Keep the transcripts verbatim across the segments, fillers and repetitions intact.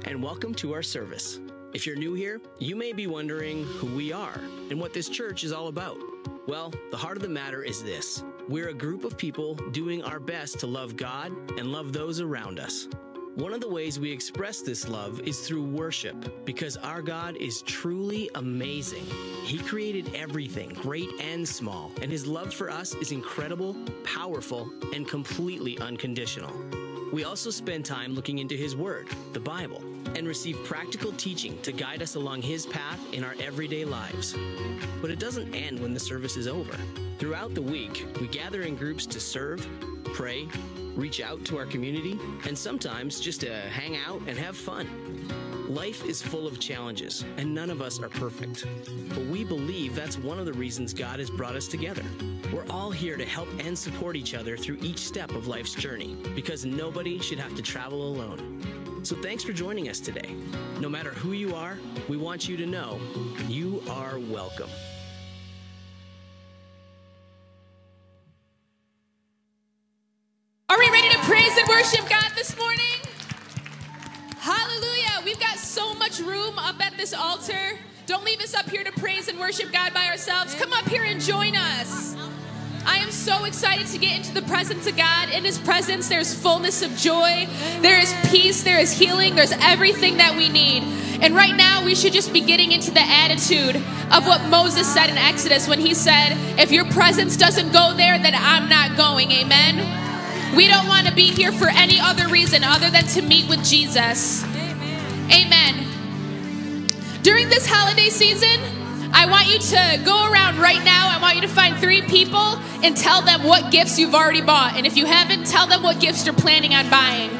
and welcome to our service. If you're new here, you may be wondering who we are and what this church is all about. Well, the heart of the matter is this. We're a group of people doing our best to love God and love those around us. One of the ways we express this love is through worship, because our God is truly amazing. He created everything, great and small, and his love for us is incredible, powerful, and completely unconditional. We also spend time looking into his word, the Bible, and receive practical teaching to guide us along his path in our everyday lives. But it doesn't end when the service is over. Throughout the week, we gather in groups to serve, pray, reach out to our community, and sometimes just to hang out and have fun. Life is full of challenges, and none of us are perfect. But we believe that's one of the reasons God has brought us together. We're all here to help and support each other through each step of life's journey, because nobody should have to travel alone. So thanks for joining us today. No matter who you are, we want you to know you are welcome. Are we ready to praise and worship God this morning? Hallelujah. We've got so much room up at this altar. Don't leave us up here to praise and worship God by ourselves. Come up here and join us. I am so excited to get into the presence of God. In his presence, there's fullness of joy. There is peace. There is healing. There's everything that we need. And right now, we should just be getting into the attitude of what Moses said in Exodus when he said, if your presence doesn't go there, then I'm not going. Amen. We don't want to be here for any other reason other than to meet with Jesus. Amen. Amen. During this holiday season, I want you to go around right now. I want you to find three people and tell them what gifts you've already bought. And if you haven't, tell them what gifts you're planning on buying.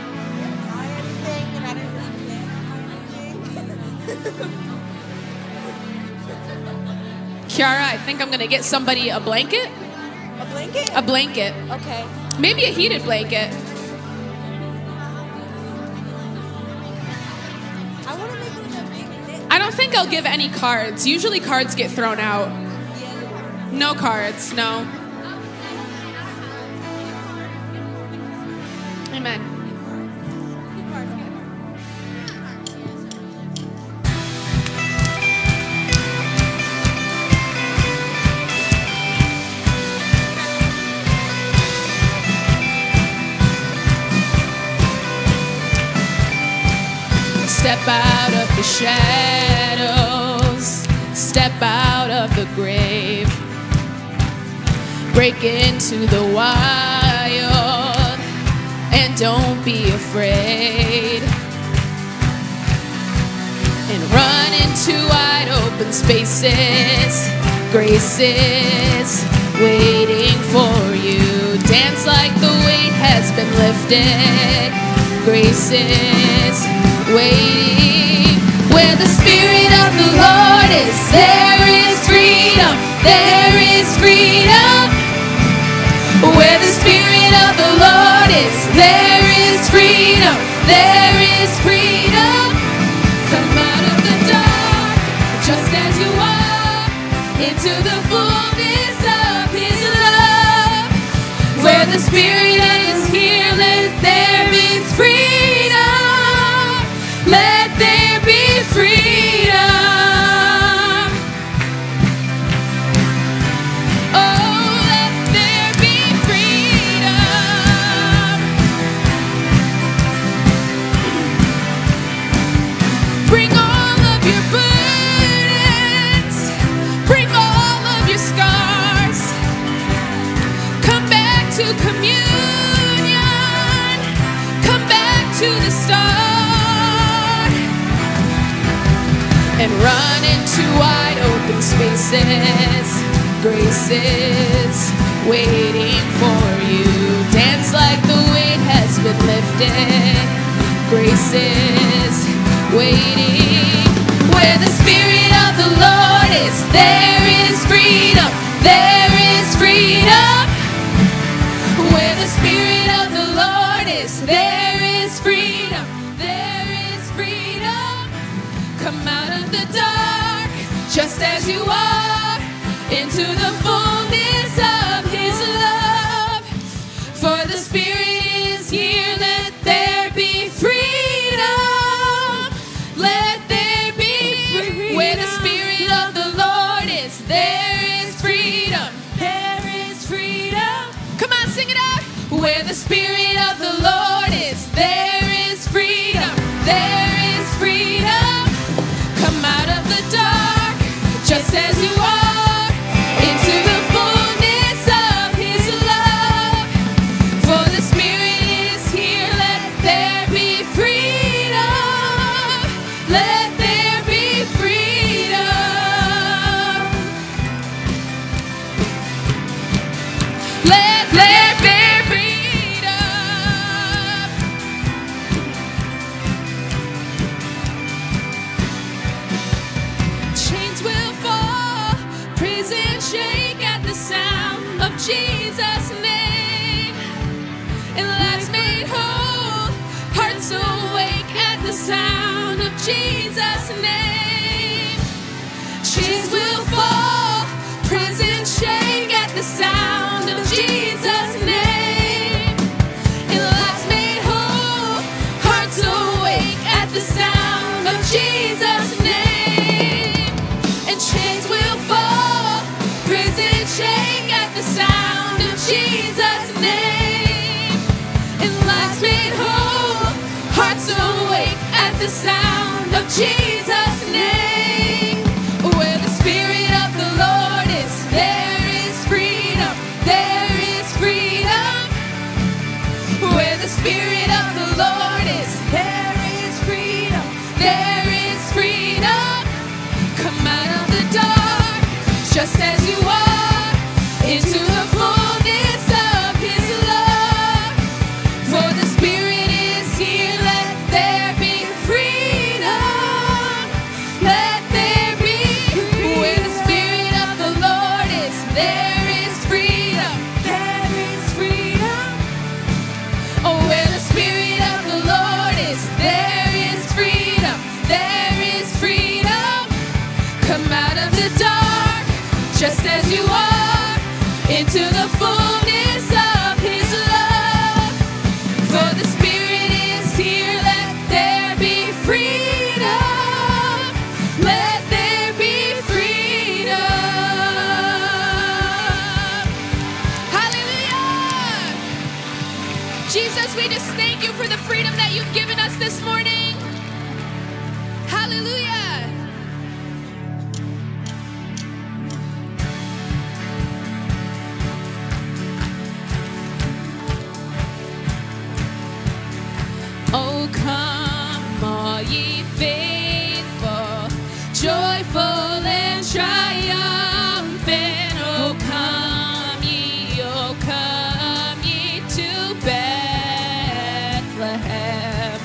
Kiara, I think I'm going to get somebody a blanket. A blanket? A blanket. Okay. Maybe a heated blanket. I want to make one of the big knit. I don't think I'll give any cards. Usually cards get thrown out. No cards, no. Amen. Step out of the shadows, step out of the grave, break into the wild, and don't be afraid, and run into wide open spaces. Grace is waiting for you. Dance like the weight has been lifted. Grace is waiting. Where the Spirit of the Lord is, there is freedom. There is freedom. Where the Spirit of the Lord is, there is freedom. There is freedom. Come out of the dark, just as you are, into the fullness of his love. Where the Spirit is here, let there be freedom. Let there be freedom. Oh, let there be freedom. Bring all of your burdens. Bring all of your scars. Come back to communion. Come back to the start. And run into wide open spaces. Grace is waiting for you. Dance like the weight has been lifted. Grace is waiting. Where the Spirit of the Lord is, there is freedom. There is freedom. Where the Spirit of the Lord is, there is freedom. There is freedom. Come out of the dark, just as you are, into the fullness of his love. For the Spirit is here, let there be freedom. Spirit of the Lord is, there is freedom, there is freedom. Come out of the dark, just as you are, into the fullness of His love. For the Spirit is here, let there be freedom. Let there be freedom. Let there be freedom. Chains will fall, prison shake at the sound of Jesus' name. And lives made whole, hearts awake at the sound of Jesus' name. Chains will fall, prison shake at the sound of Jesus' name. And lives made whole, hearts awake at the sound of Jesus' name. And chains will fall, prison shake at the sound of Jesus' name. And lives made whole, hearts awake at the sound of Jesus' name. Where the Spirit of the Lord is, there is freedom, there is freedom. Where the Spirit of the Lord is, there is freedom, there is freedom. Come out of the dark, just as you are, into the fullness of His love. For the Spirit is here, let there be freedom. Let there be. Where the Spirit of the Lord is, there is freedom, there is freedom. Oh, where the Spirit of the Lord is, there is freedom, there is freedom. Come out of the dark, just as you are, into the fullness of His love. For the Spirit is here, let there be freedom. Let there be freedom. Hallelujah! Jesus, we just thank you for the freedom that you've given us this morning. Hallelujah! Oh, come, all ye faithful, joyful and triumphant. Oh, come ye, oh, come ye to Bethlehem.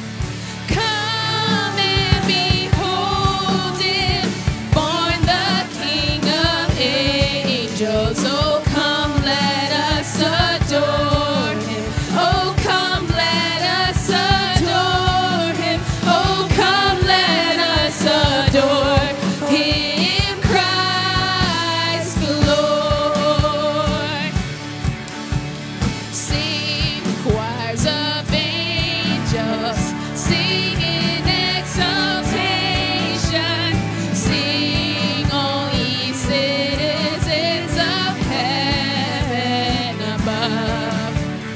Come and behold Him, born the King of angels. Oh, come, let us adore Him. Oh, come, let us adore Him. Oh, come, let us adore Him, Christ the Lord. Sing, choirs of angels, sing in exaltation. Sing, all ye citizens of heaven above.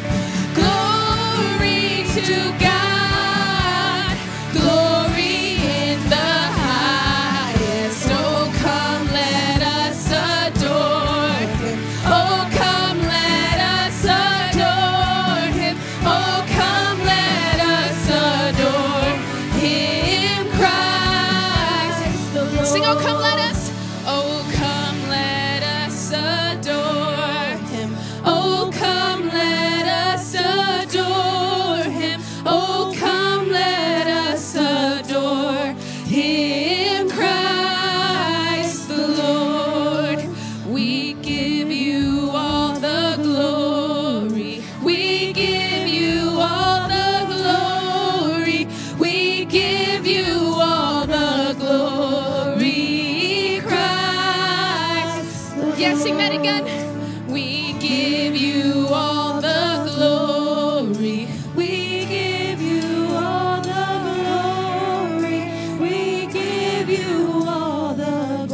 Glory to God, glory in the highest. Oh, come, let us adore Him. Oh, come, let us adore Him. Oh, come, let us adore Him, Christ the Lord. Sing, oh, come, let us. Oh, come, let us adore Him. Oh, come, let us adore Him. Oh, come, let us adore Him, Christ the Lord. We give you all the glory. We give you all the glory. We give you all the glory, Christ. Yes, sing that again. We give you all the glory. We give you all the glory. We give you all the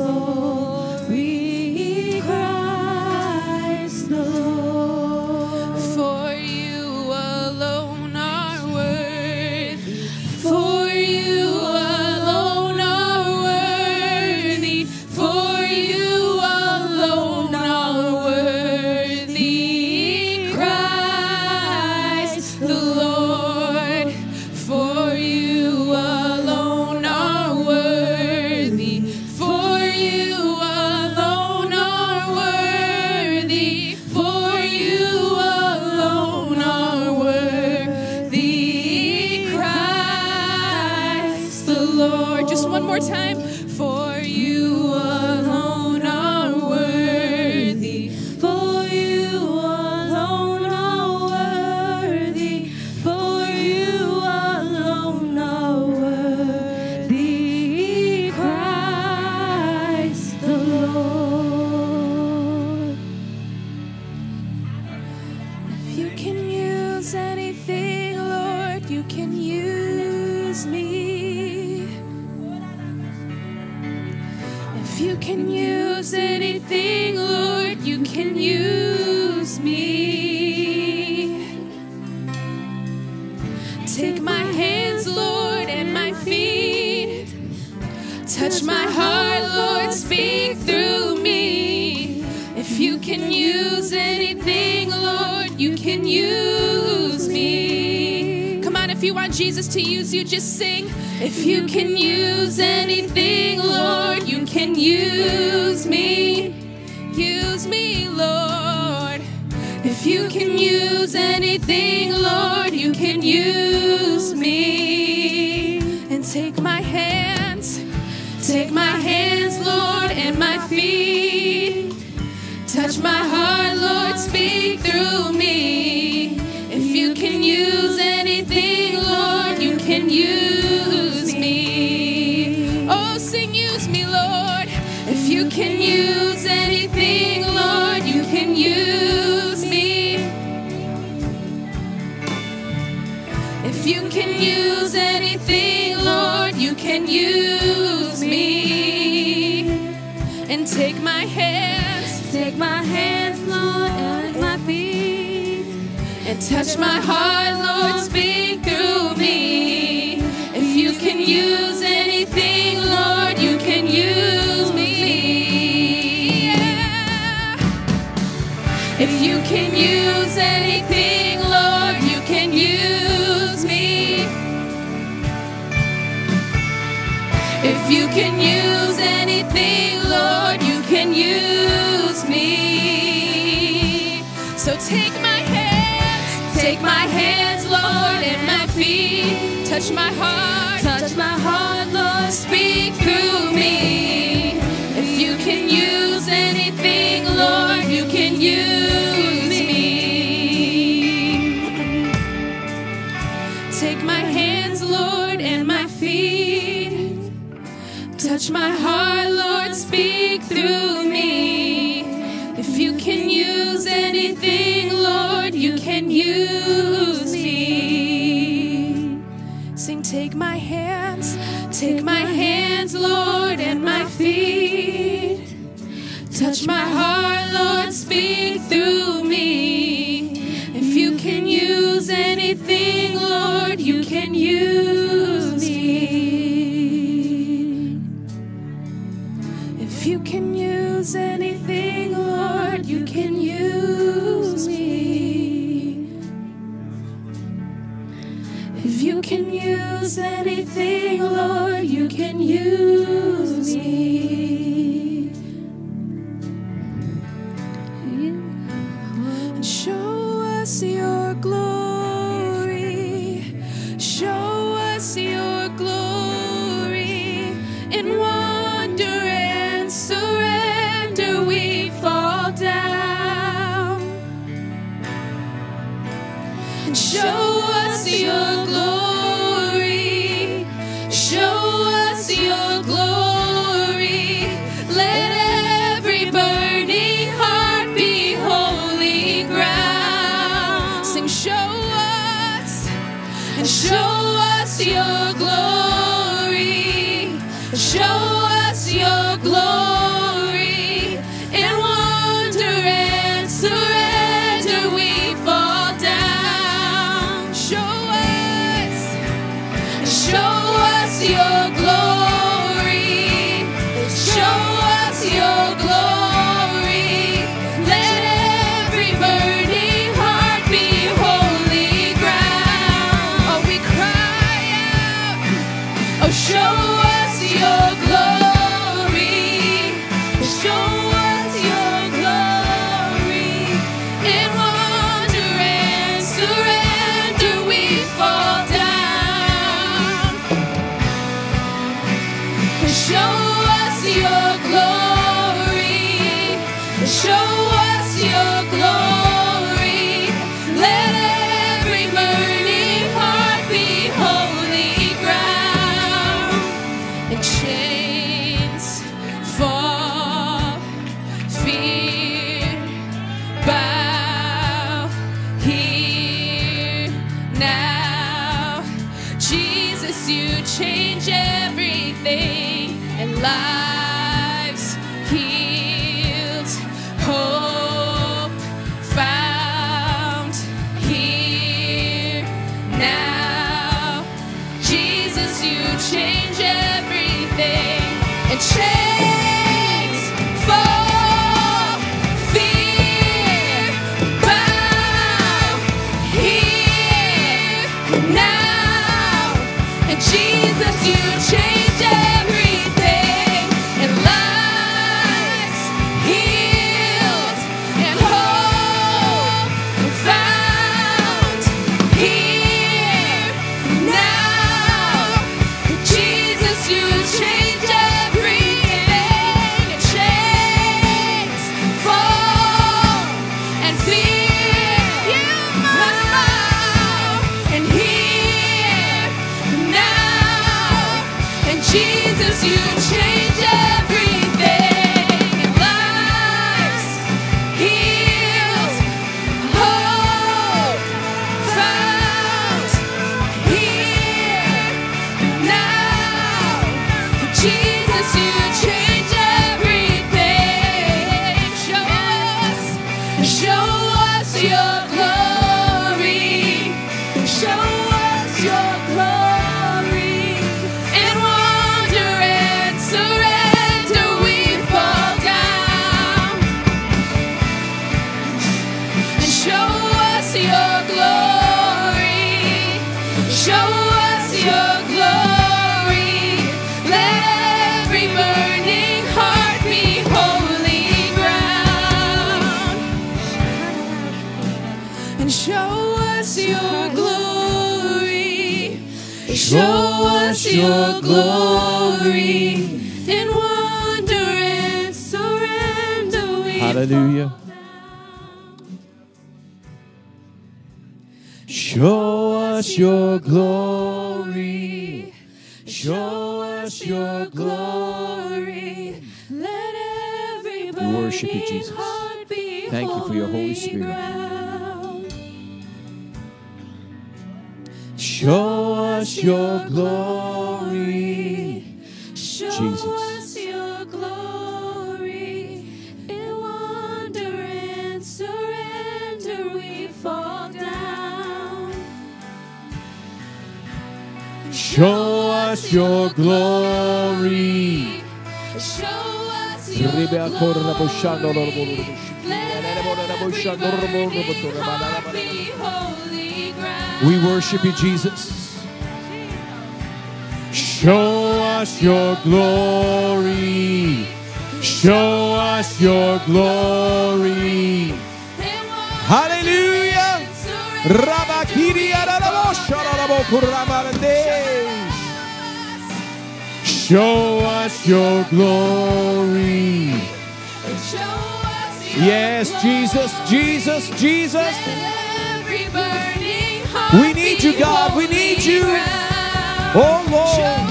glory, Christ the Lord. For you more time. For you alone are worthy. For you alone are worthy. For you alone are worthy, Christ the Lord. If you can use anything, Lord, you can use me. If you can use anything, Lord, you can use me. Take my hands, Lord, and my feet. Touch my heart, Lord, speak through me. If you can use anything, Lord, you can use me. Come on, if you want Jesus to use you, just sing. If you can use anything, Lord, you can use me. Use me, Lord. If you can use anything, Lord, you can use me. And take my hands, take my hands, Lord, and my feet. Touch my heart, Lord, speak through me. If you can use anything, Lord, you can use me. Oh, sing, use me, Lord. If you can use anything, Lord, you can use me. If you can use anything, Lord, you can use me. And take my hands, take my hands, Lord, and my feet. And touch my heart, Lord, speak through me. If you can use anything, Lord, you can use me. Yeah. If you can use anything, Lord, you can use me. If you can use anything, Lord, you can use me. So take my hands, take my hands, Lord, and my feet. Touch my heart, touch my heart, Lord, speak through me. If you can use anything, Lord, you can use me. Take my hands, Lord, and my feet. Touch my heart, Lord, speak through me. If you can use anything, Lord, you can use me. Sing, take my hands, take my hands, Lord, and my feet. Touch my heart, Lord, speak through me. If you can use anything, Lord, you can use me. If you can use anything, Lord, you can use me. If you can use anything, Lord, you can use me. And show us your glory. Show us your glory. In wonder and surrender we fall down. And show us your glory. Show us your glory. Let every burning heart be holy ground. Sing, show us, and show us your glory. Show us your glory. In wonder and surrender we fall down. Show us, show us your glory. Show us your glory. Let every burning heart be holy ground. Oh, we cry out. Oh, show us your glory. Show us your glory. In wonder and surrender we fall down. you change everything, and lives healed, hope found here now. Jesus, you change everything, and chains fall, fear bow here now. And Jesus, you change everything, and lives healed, and hope found here now. Jesus, you change everything, and chains fall, and fear you must bow, and here now. And Jesus, you change everything, and lives healed, hope found here now. Jesus, you change everything. Show us, show us your glory. Show us your glory. In wonder and surrender we fall down. And show us your glory. Show us your glory. Let every burning heart be holy ground. And show us your glory. Show us your glory. In wonder and surrender we Hallelujah. Show us your glory. Show us your glory. Let every We worship you, burning Jesus. heart be Thank you for your Holy holy Spirit. ground. Show us your glory. Show Jesus. us your glory. In wonder and surrender we fall down. Show us your glory. Show us your glory. Let every burning heart be holy ground. We worship you, Jesus. Show us your glory. Show us your glory. Hallelujah. Rabakiri Show us your glory. Yes, Jesus, Jesus, Jesus. We need you, God. We need you. Oh, Lord.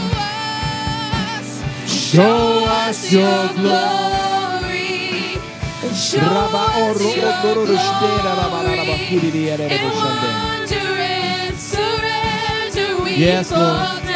Show us your glory. Show us your glory. In wonder and surrender we Yes, fall Lord. down.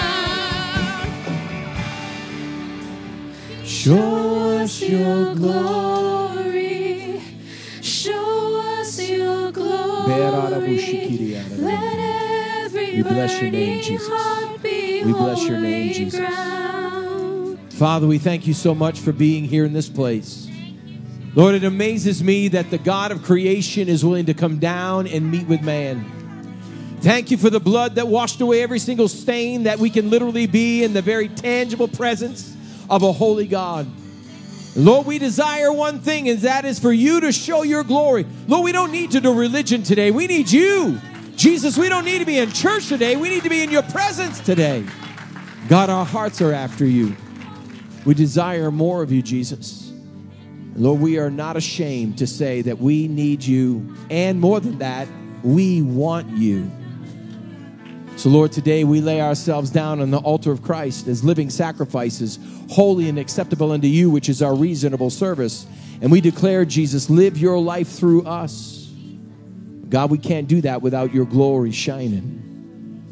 Show us your glory. Show us your glory. Let every We bless your name, burning Jesus. heart be We bless your name, holy Jesus. ground. Father, we thank you so much for being here in this place. Lord, it amazes me that the God of creation is willing to come down and meet with man. Thank you for the blood that washed away every single stain, that we can literally be in the very tangible presence of a holy God. Lord, we desire one thing, and that is for you to show your glory. Lord, we don't need to do religion today. We need you. Jesus, we don't need to be in church today. We need to be in your presence today. God, our hearts are after you. We desire more of you, Jesus. Lord, we are not ashamed to say that we need you, and more than that, we want you. So, Lord, today we lay ourselves down on the altar of Christ as living sacrifices, holy and acceptable unto you, which is our reasonable service. And we declare, Jesus, live your life through us. God, we can't do that without your glory shining.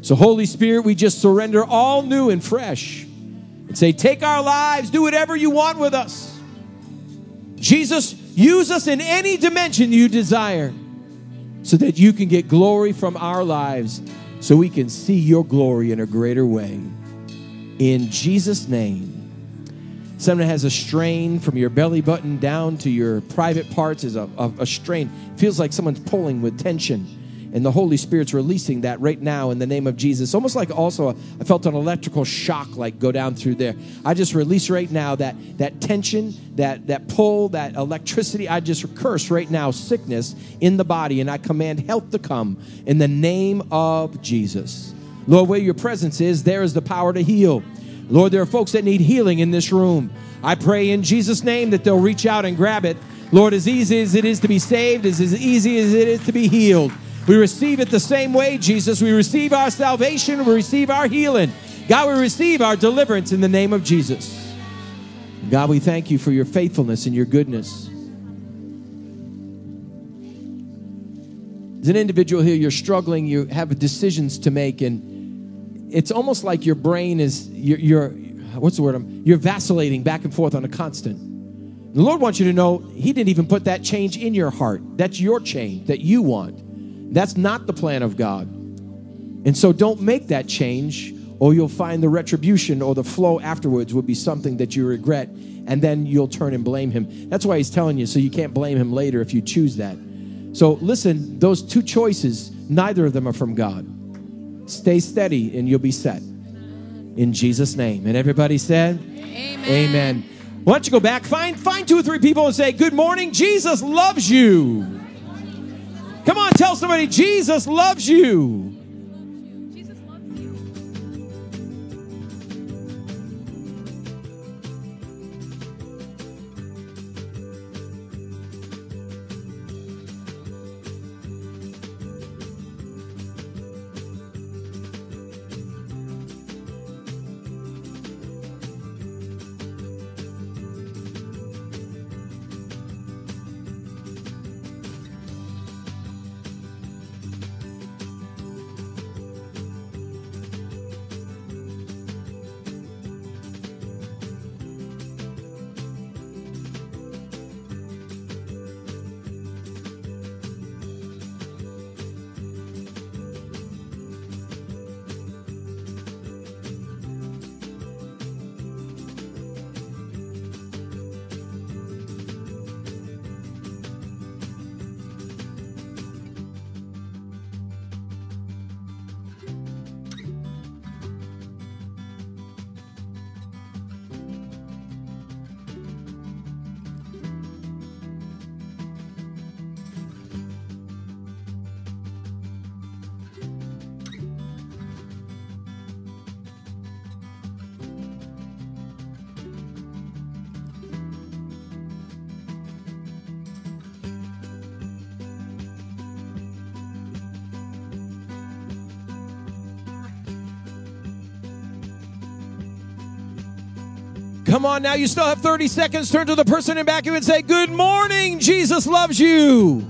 So Holy Spirit, we just surrender all new and fresh and say, take our lives, do whatever you want with us. Jesus, use us in any dimension you desire so that you can get glory from our lives, so we can see your glory in a greater way. In Jesus' name. Someone has a strain from your belly button down to your private parts is a, a, a strain. Feels like someone's pulling with tension. And the Holy Spirit's releasing that right now in the name of Jesus. Almost like also a, I felt an electrical shock like go down through there. I just release right now that, that tension, that, that pull, that electricity. I just curse right now sickness in the body. And I command health to come in the name of Jesus. Lord, where your presence is, there is the power to heal. Lord, there are folks that need healing in this room. I pray in Jesus' name that they'll reach out and grab it. Lord, as easy as it is to be saved, is as easy as it is to be healed. We receive it the same way, Jesus. We receive our salvation. We receive our healing. God, we receive our deliverance in the name of Jesus. God, we thank you for your faithfulness and your goodness. As an individual here, you're struggling. You have decisions to make, and it's almost like your brain is, you're, you're what's the word? You're vacillating back and forth on a constant. The Lord wants you to know he didn't even put that change in your heart. That's your change that you want. That's not the plan of God. And so don't make that change, or you'll find the retribution or the flow afterwards would be something that you regret, and then you'll turn and blame him. That's why he's telling you, so you can't blame him later if you choose that. So listen, those two choices, neither of them are from God. Stay steady and you'll be set. In Jesus' name. And everybody said, Amen. Amen. Why don't you go back, find, find two or three people and say, good morning, Jesus loves you. Come on, tell somebody, Jesus loves you. Jesus loves you. Come on now, you still have thirty seconds. Turn to the person in back of you and say, good morning, Jesus loves you.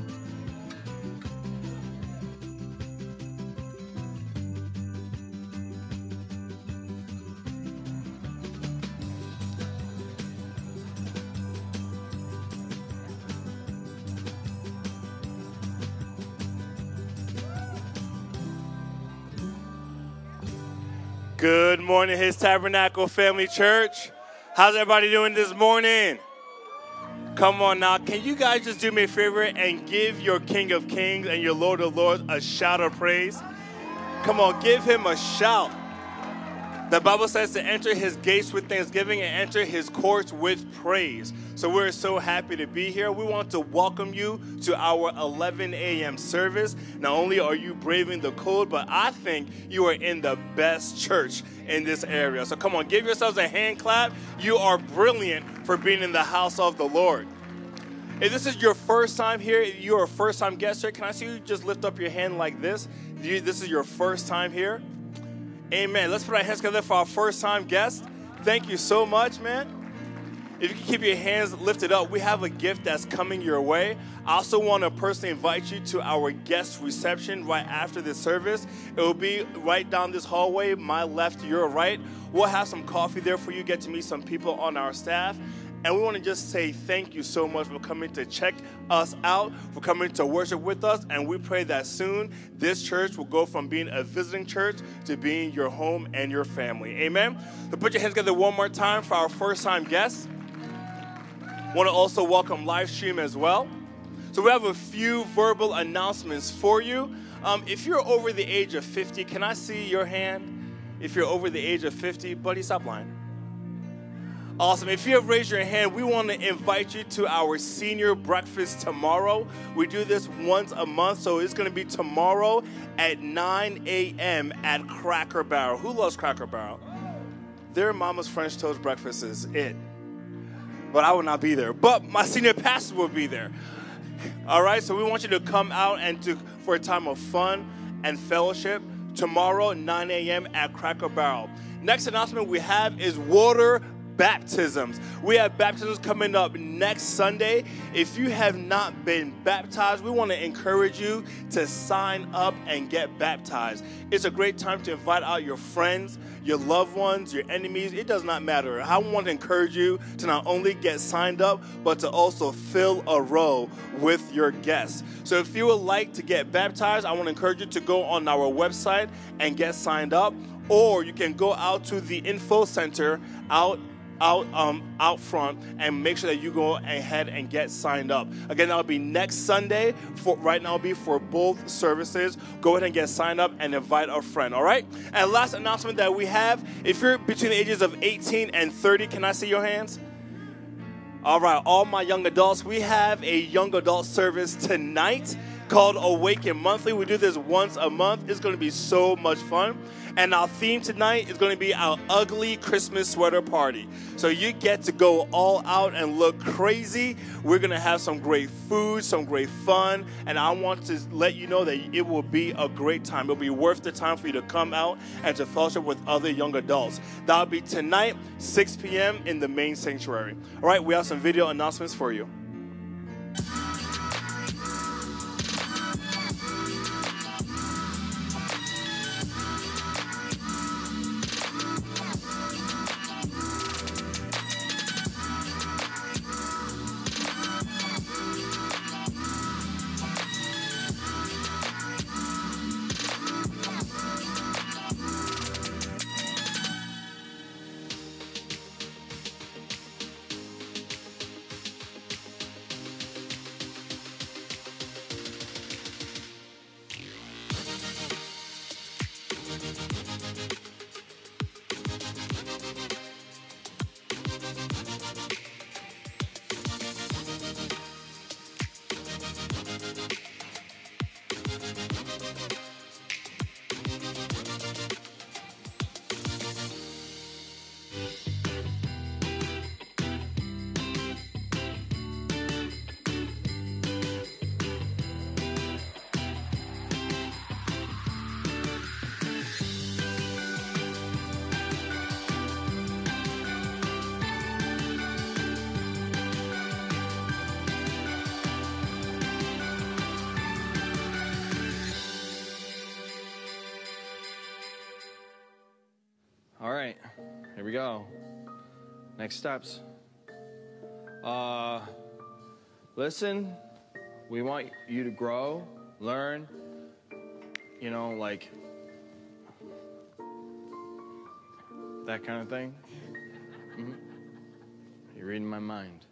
Good morning, His Tabernacle Family Church. How's everybody doing this morning? Come on now, can you guys just do me a favor and give your King of Kings and your Lord of Lords a shout of praise? Come on, give him a shout. The Bible says to enter his gates with thanksgiving and enter his courts with praise. So we're so happy to be here. We want to welcome you to our eleven a.m. service. Not only are you braving the cold, but I think you are in the best church in this area. So come on, give yourselves a hand clap. You are brilliant for being in the house of the Lord. If this is your first time here, you're a first-time guest here, can I see you just lift up your hand like this? You, this is your first time here. Amen. Let's put our hands together for our first-time guest. Thank you so much, man. If you can keep your hands lifted up, we have a gift that's coming your way. I also want to personally invite you to our guest reception right after this service. It will be right down this hallway, my left, your right. We'll have some coffee there for you, get to meet some people on our staff. And we want to just say thank you so much for coming to check us out, for coming to worship with us. And we pray that soon this church will go from being a visiting church to being your home and your family. Amen? So put your hands together one more time for our first-time guests. Want to also welcome live stream as well. So we have a few verbal announcements for you. Um, if you're over the age of fifty, can I see your hand? If you're over the age of fifty, buddy, stop lying. Awesome. If you have raised your hand, we want to invite you to our senior breakfast tomorrow. We do this once a month, so it's going to be tomorrow at nine a.m. at Cracker Barrel. Who loves Cracker Barrel? Their Mama's French Toast breakfast is it. But I will not be there. But my senior pastor will be there. All right, so we want you to come out and to for a time of fun and fellowship tomorrow, nine a.m. at Cracker Barrel. Next announcement we have is water baptisms. We have baptisms coming up next Sunday. If you have not been baptized, we want to encourage you to sign up and get baptized. It's a great time to invite out your friends, your loved ones, your enemies. It does not matter. I want to encourage you to not only get signed up, but to also fill a row with your guests. So if you would like to get baptized, I want to encourage you to go on our website and get signed up, or you can go out to the info center out out um, out front and make sure that you go ahead and get signed up. Again, that'll be next Sunday. For right now, it'll be for both services. Go ahead and get signed up and invite a friend, all right? And last announcement that we have, if you're between the ages of eighteen and thirty, can I see your hands? All right, all my young adults, we have a young adult service tonight called Awaken Monthly. We do this once a month. It's going to be so much fun. And our theme tonight is going to be our ugly Christmas sweater party. So you get to go all out and look crazy. We're going to have some great food, some great fun. And I want to let you know that it will be a great time. It'll be worth the time for you to come out and to fellowship with other young adults. That'll be tonight, six p.m. in the main sanctuary. All right, we have some video announcements for you. All right, here we go. Next steps. Uh, listen, we want you to grow, learn, you know, like that kind of thing. Mm-hmm. You're reading my mind.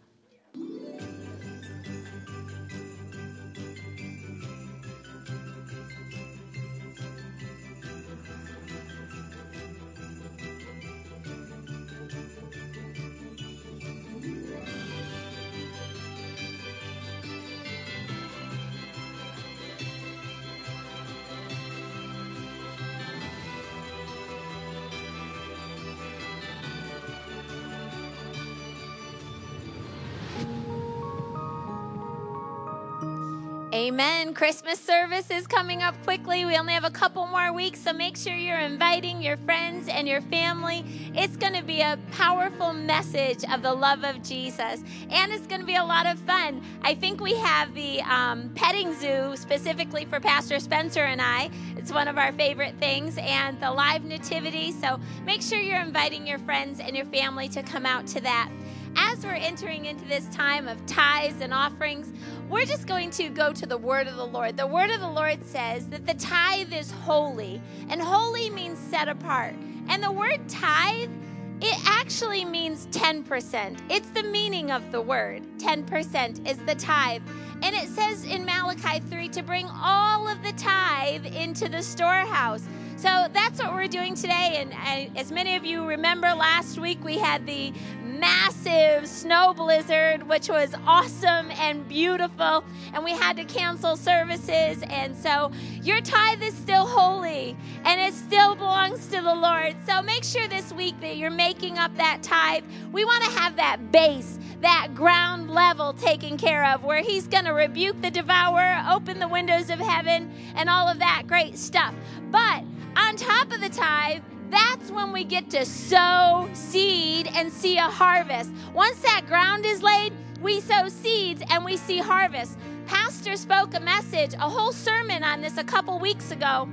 Amen. Christmas service is coming up quickly. We only have a couple more weeks, so make sure you're inviting your friends and your family. It's going to be a powerful message of the love of Jesus, and it's going to be a lot of fun. I think we have the um, petting zoo specifically for Pastor Spencer and I. It's one of our favorite things, and the live nativity, so make sure you're inviting your friends and your family to come out to that. As we're entering into this time of tithes and offerings, we're just going to go to the word of the Lord. The word of the Lord says that the tithe is holy, and holy means set apart. And the word tithe, it actually means ten percent. It's the meaning of the word. ten percent is the tithe. And it says in Malachi three to bring all of the tithe into the storehouse. So that's what we're doing today. And I, as many of you remember, last week we had the massive snow blizzard, which was awesome and beautiful. And we had to cancel services. And so your tithe is still holy, and it still belongs to the Lord. So make sure this week that you're making up that tithe. We want to have that base, that ground level taken care of, where he's going to rebuke the devourer, open the windows of heaven, and all of that great stuff. But on top of the tithe, that's when we get to sow seed and see a harvest. Once that ground is laid, we sow seeds and we see harvest. Pastor spoke a message, a whole sermon on this a couple weeks ago.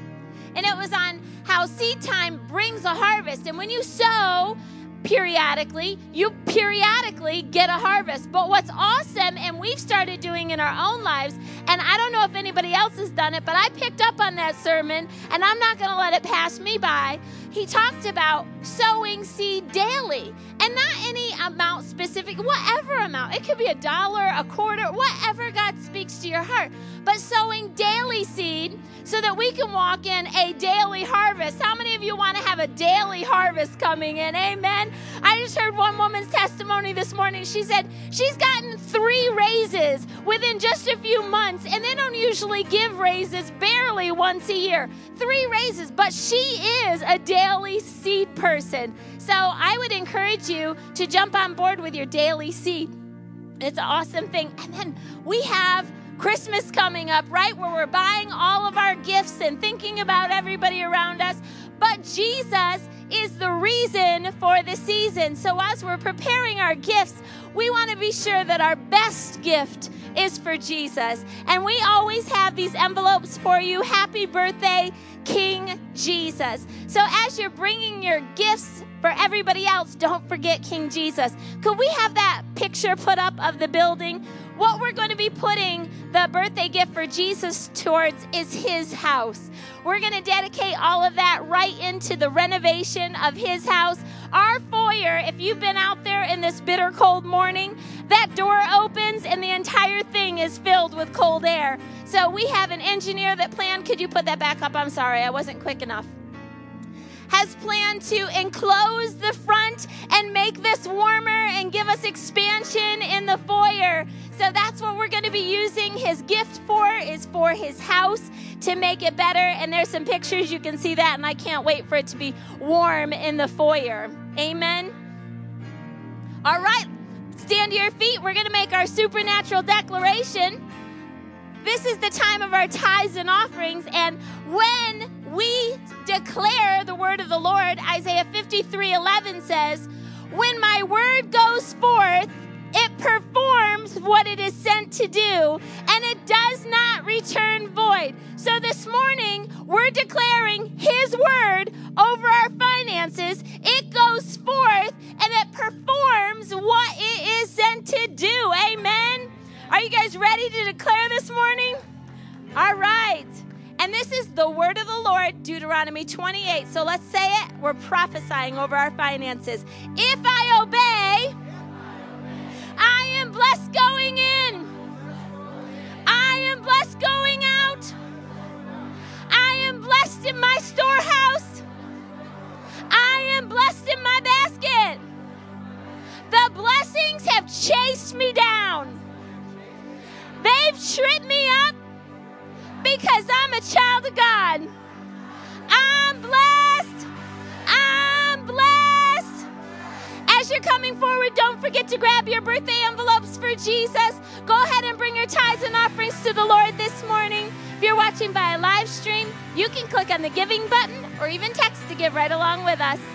And it was on how seed time brings a harvest. And when you sow periodically, you periodically get a harvest. But what's awesome, and we've started doing in our own lives, and I don't know if anybody else has done it, but I picked up on that sermon, and I'm not going to let it pass me by. He talked about sowing seed daily, and not any amount specific, whatever amount. It could be a dollar, a quarter, whatever God speaks to your heart. But sowing daily seed so that we can walk in a daily harvest. How many of you want to have a daily harvest coming in? Amen. I just heard one woman's testimony this morning. She said she's gotten three raises within just a few months, and they don't usually give raises, barely once a year. Three raises, but she is a daily seed person. So I would encourage you to jump on board with your daily seed. It's an awesome thing. And then we have Christmas coming up, right, where we're buying all of our gifts and thinking about everybody around us. But Jesus is the reason for the season. So as we're preparing our gifts, we want to be sure that our best gift is for Jesus. And we always have these envelopes for you. Happy birthday, King Jesus. So as you're bringing your gifts for everybody else, don't forget King Jesus. Could we have that picture put up of the building? What we're going to be putting the birthday gift for Jesus towards is his house. We're going to dedicate all of that right into the renovation of his house. Our foyer, if you've been out there in this bitter cold morning, that door opens and the entire thing is filled with cold air. So we have an engineer that planned, could you put that back up? I'm sorry, I wasn't quick enough. Has planned to enclose the front and make this warmer and give us expansion in the foyer. So that's what we're going to be using his gift for, is for his house, to make it better. And there's some pictures, you can see that, and I can't wait for it to be warm in the foyer. Amen. All right, stand to your feet. We're going to make our supernatural declaration. This is the time of our tithes and offerings, and when we declare the word of the Lord, Isaiah fifty-three eleven says, when my word goes forth, it performs what it is sent to do, and it does not return void. So this morning, we're declaring his word over our finances. It goes forth, and it performs what it is sent to do. Amen. Are you guys ready to declare this morning? All right. And this is the word of the Lord, Deuteronomy twenty-eight. So let's say it. We're prophesying over our finances. If I obey, I am blessed going in. I am blessed going out. I am blessed in my storehouse. I am blessed in my basket. The blessings have chased me down. They've tripped me up because I'm a child of God. I'm blessed. I'm blessed. As you're coming forward, don't forget to grab your birthday envelopes for Jesus. Go ahead and bring your tithes and offerings to the Lord this morning. If you're watching by a live stream, you can click on the giving button or even text to give right along with us.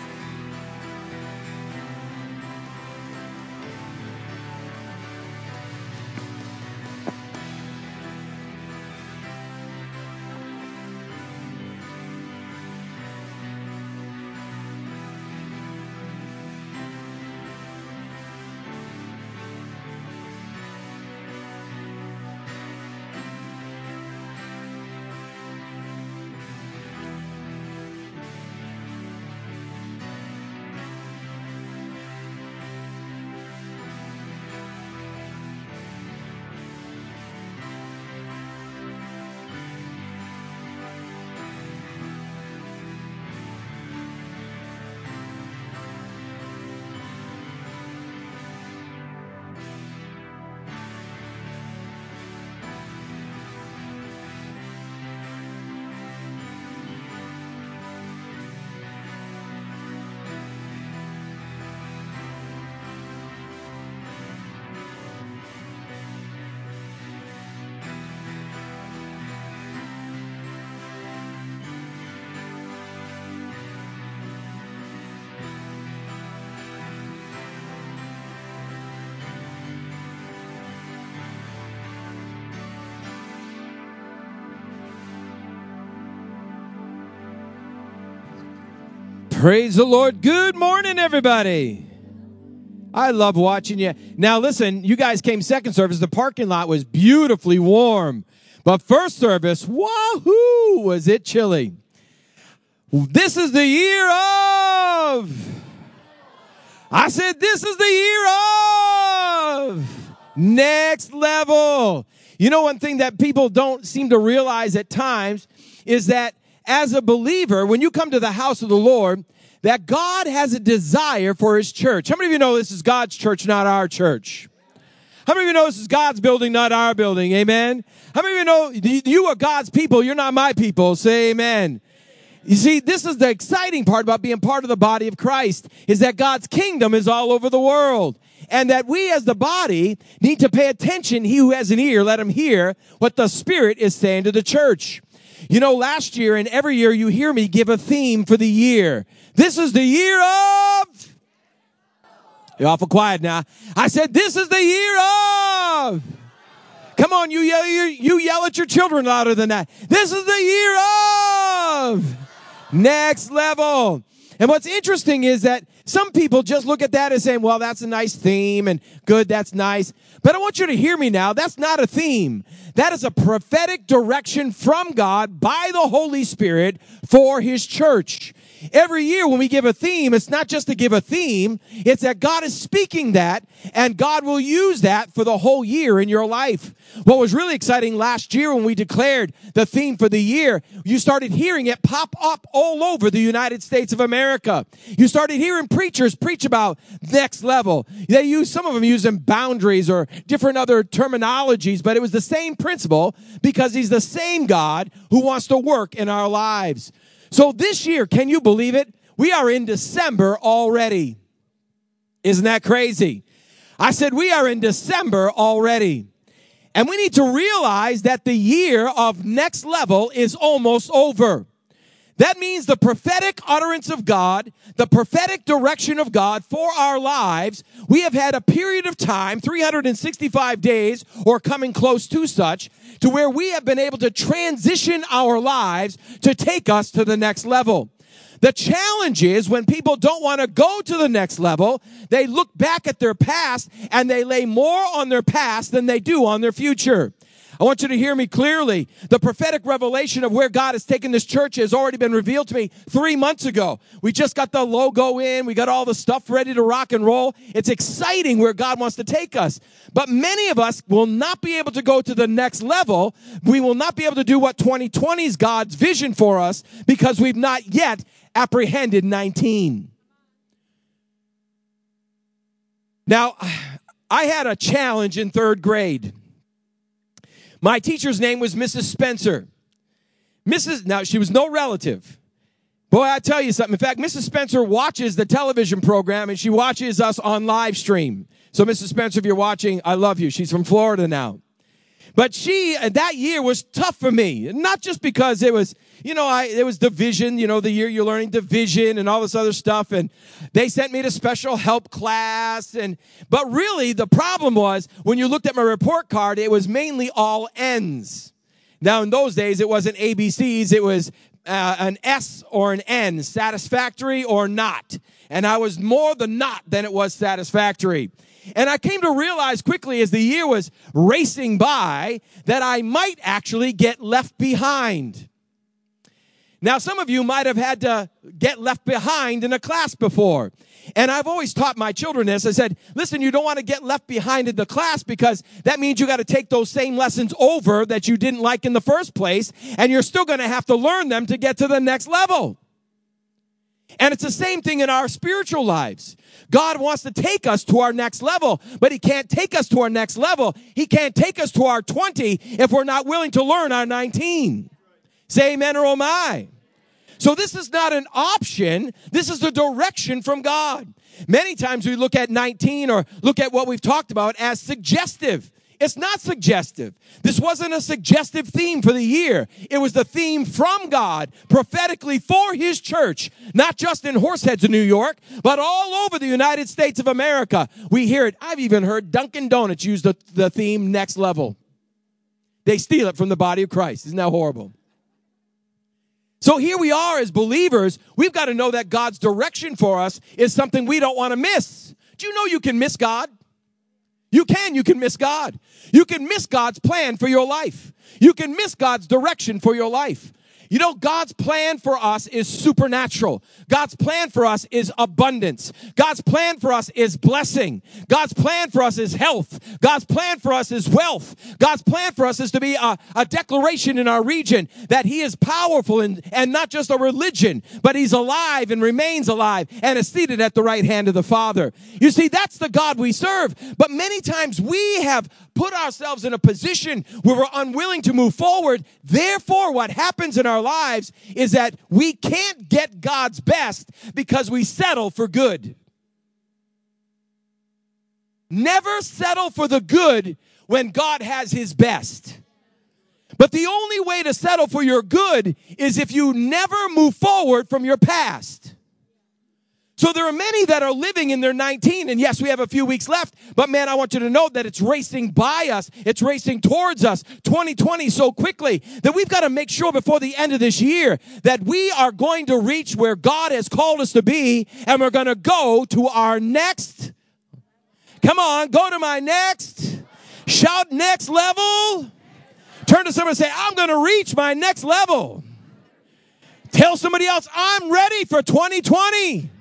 Praise the Lord. Good morning, everybody. I love watching you. Now, listen, you guys came second service. The parking lot was beautifully warm. But first service, wahoo, was it chilly. This is the year of... I said, this is the year of next level. You know, one thing that people don't seem to realize at times is that as a believer, when you come to the house of the Lord, that God has a desire for his church. How many of you know this is God's church, not our church? How many of you know this is God's building, not our building? Amen? How many of you know you are God's people, you're not my people? Say amen. You see, this is the exciting part about being part of the body of Christ, is that God's kingdom is all over the world. And that we as the body need to pay attention. He who has an ear, let him hear what the Spirit is saying to the church. You know, last year and every year you hear me give a theme for the year. This is the year of... You're awful quiet now. I said, this is the year of... Come on, you yell, you, you yell at your children louder than that. This is the year of... Next level. And what's interesting is that some people just look at that as saying, well, that's a nice theme and good, that's nice. But I want you to hear me now. That's not a theme. That is a prophetic direction from God by the Holy Spirit for his church. Every year when we give a theme, it's not just to give a theme. It's that God is speaking that, and God will use that for the whole year in your life. What was really exciting last year when we declared the theme for the year, you started hearing it pop up all over the United States of America. You started hearing preachers preach about next level. They use, some of them using boundaries or different other terminologies, but it was the same principle because he's the same God who wants to work in our lives. So this year, can you believe it? We are in December already. Isn't that crazy? I said we are in December already. And we need to realize that the year of next level is almost over. That means the prophetic utterance of God, the prophetic direction of God for our lives, we have had a period of time, three hundred sixty-five days, or coming close to such, to where we have been able to transition our lives to take us to the next level. The challenge is when people don't want to go to the next level, they look back at their past and they lay more on their past than they do on their future. I want you to hear me clearly. The prophetic revelation of where God has taken this church has already been revealed to me three months ago. We just got the logo in. We got all the stuff ready to rock and roll. It's exciting where God wants to take us. But many of us will not be able to go to the next level. We will not be able to do what twenty twenty is God's vision for us because we've not yet apprehended nineteen. Now, I had a challenge in third grade. My teacher's name was Missus Spencer. Missus Now, she was no relative, Boy, I tell you something. In fact, Missus Spencer watches the television program, and she watches us on live stream. So, Missus Spencer, if you're watching, I love you. She's from Florida now. But she, that year was tough for me. Not just because it was, you know, I, it was division, you know, the year you're learning division and all this other stuff. And they sent me to special help class. And, but really the problem was when you looked at my report card, it was mainly all N's. Now in those days, it wasn't A B C's. It was uh, an S or an N, satisfactory or not. And I was more the not than it was satisfactory. And I came to realize quickly as the year was racing by that I might actually get left behind. Now, some of you might have had to get left behind in a class before. And I've always taught my children this. I said, listen, you don't want to get left behind in the class because that means you got to take those same lessons over that you didn't like in the first place. And you're still going to have to learn them to get to the next level. And it's the same thing in our spiritual lives. God wants to take us to our next level, but he can't take us to our next level. He can't take us to our twenty if we're not willing to learn our nineteen. Say amen or oh my. So this is not an option. This is the direction from God. Many times we look at nineteen or look at what we've talked about as suggestive. It's not suggestive. This wasn't a suggestive theme for the year. It was the theme from God, prophetically for his church, not just in Horseheads in New York, but all over the United States of America. We hear it. I've even heard Dunkin' Donuts use the, the theme next level. They steal it from the body of Christ. Isn't that horrible? So here we are as believers. We've got to know that God's direction for us is something we don't want to miss. Do you know you can miss God? You can. You can miss God. You can miss God's plan for your life. You can miss God's direction for your life. You know, God's plan for us is supernatural. God's plan for us is abundance. God's plan for us is blessing. God's plan for us is health. God's plan for us is wealth. God's plan for us is to be a, a declaration in our region that he is powerful and, and not just a religion, but he's alive and remains alive and is seated at the right hand of the Father. You see, that's the God we serve. But many times we have put ourselves in a position where we're unwilling to move forward. Therefore, what happens in our lives is that we can't get God's best because we settle for good. Never settle for the good when God has his best. But the only way to settle for your good is if you never move forward from your past. So there are many that are living in their nineteen, and yes, we have a few weeks left, but man, I want you to know that it's racing by us. It's racing towards us. twenty twenty so quickly that we've got to make sure before the end of this year that we are going to reach where God has called us to be, and we're going to go to our next. Come on, go to my next. Shout next level. Turn to someone and say, I'm going to reach my next level. Tell somebody else, I'm ready for twenty twenty.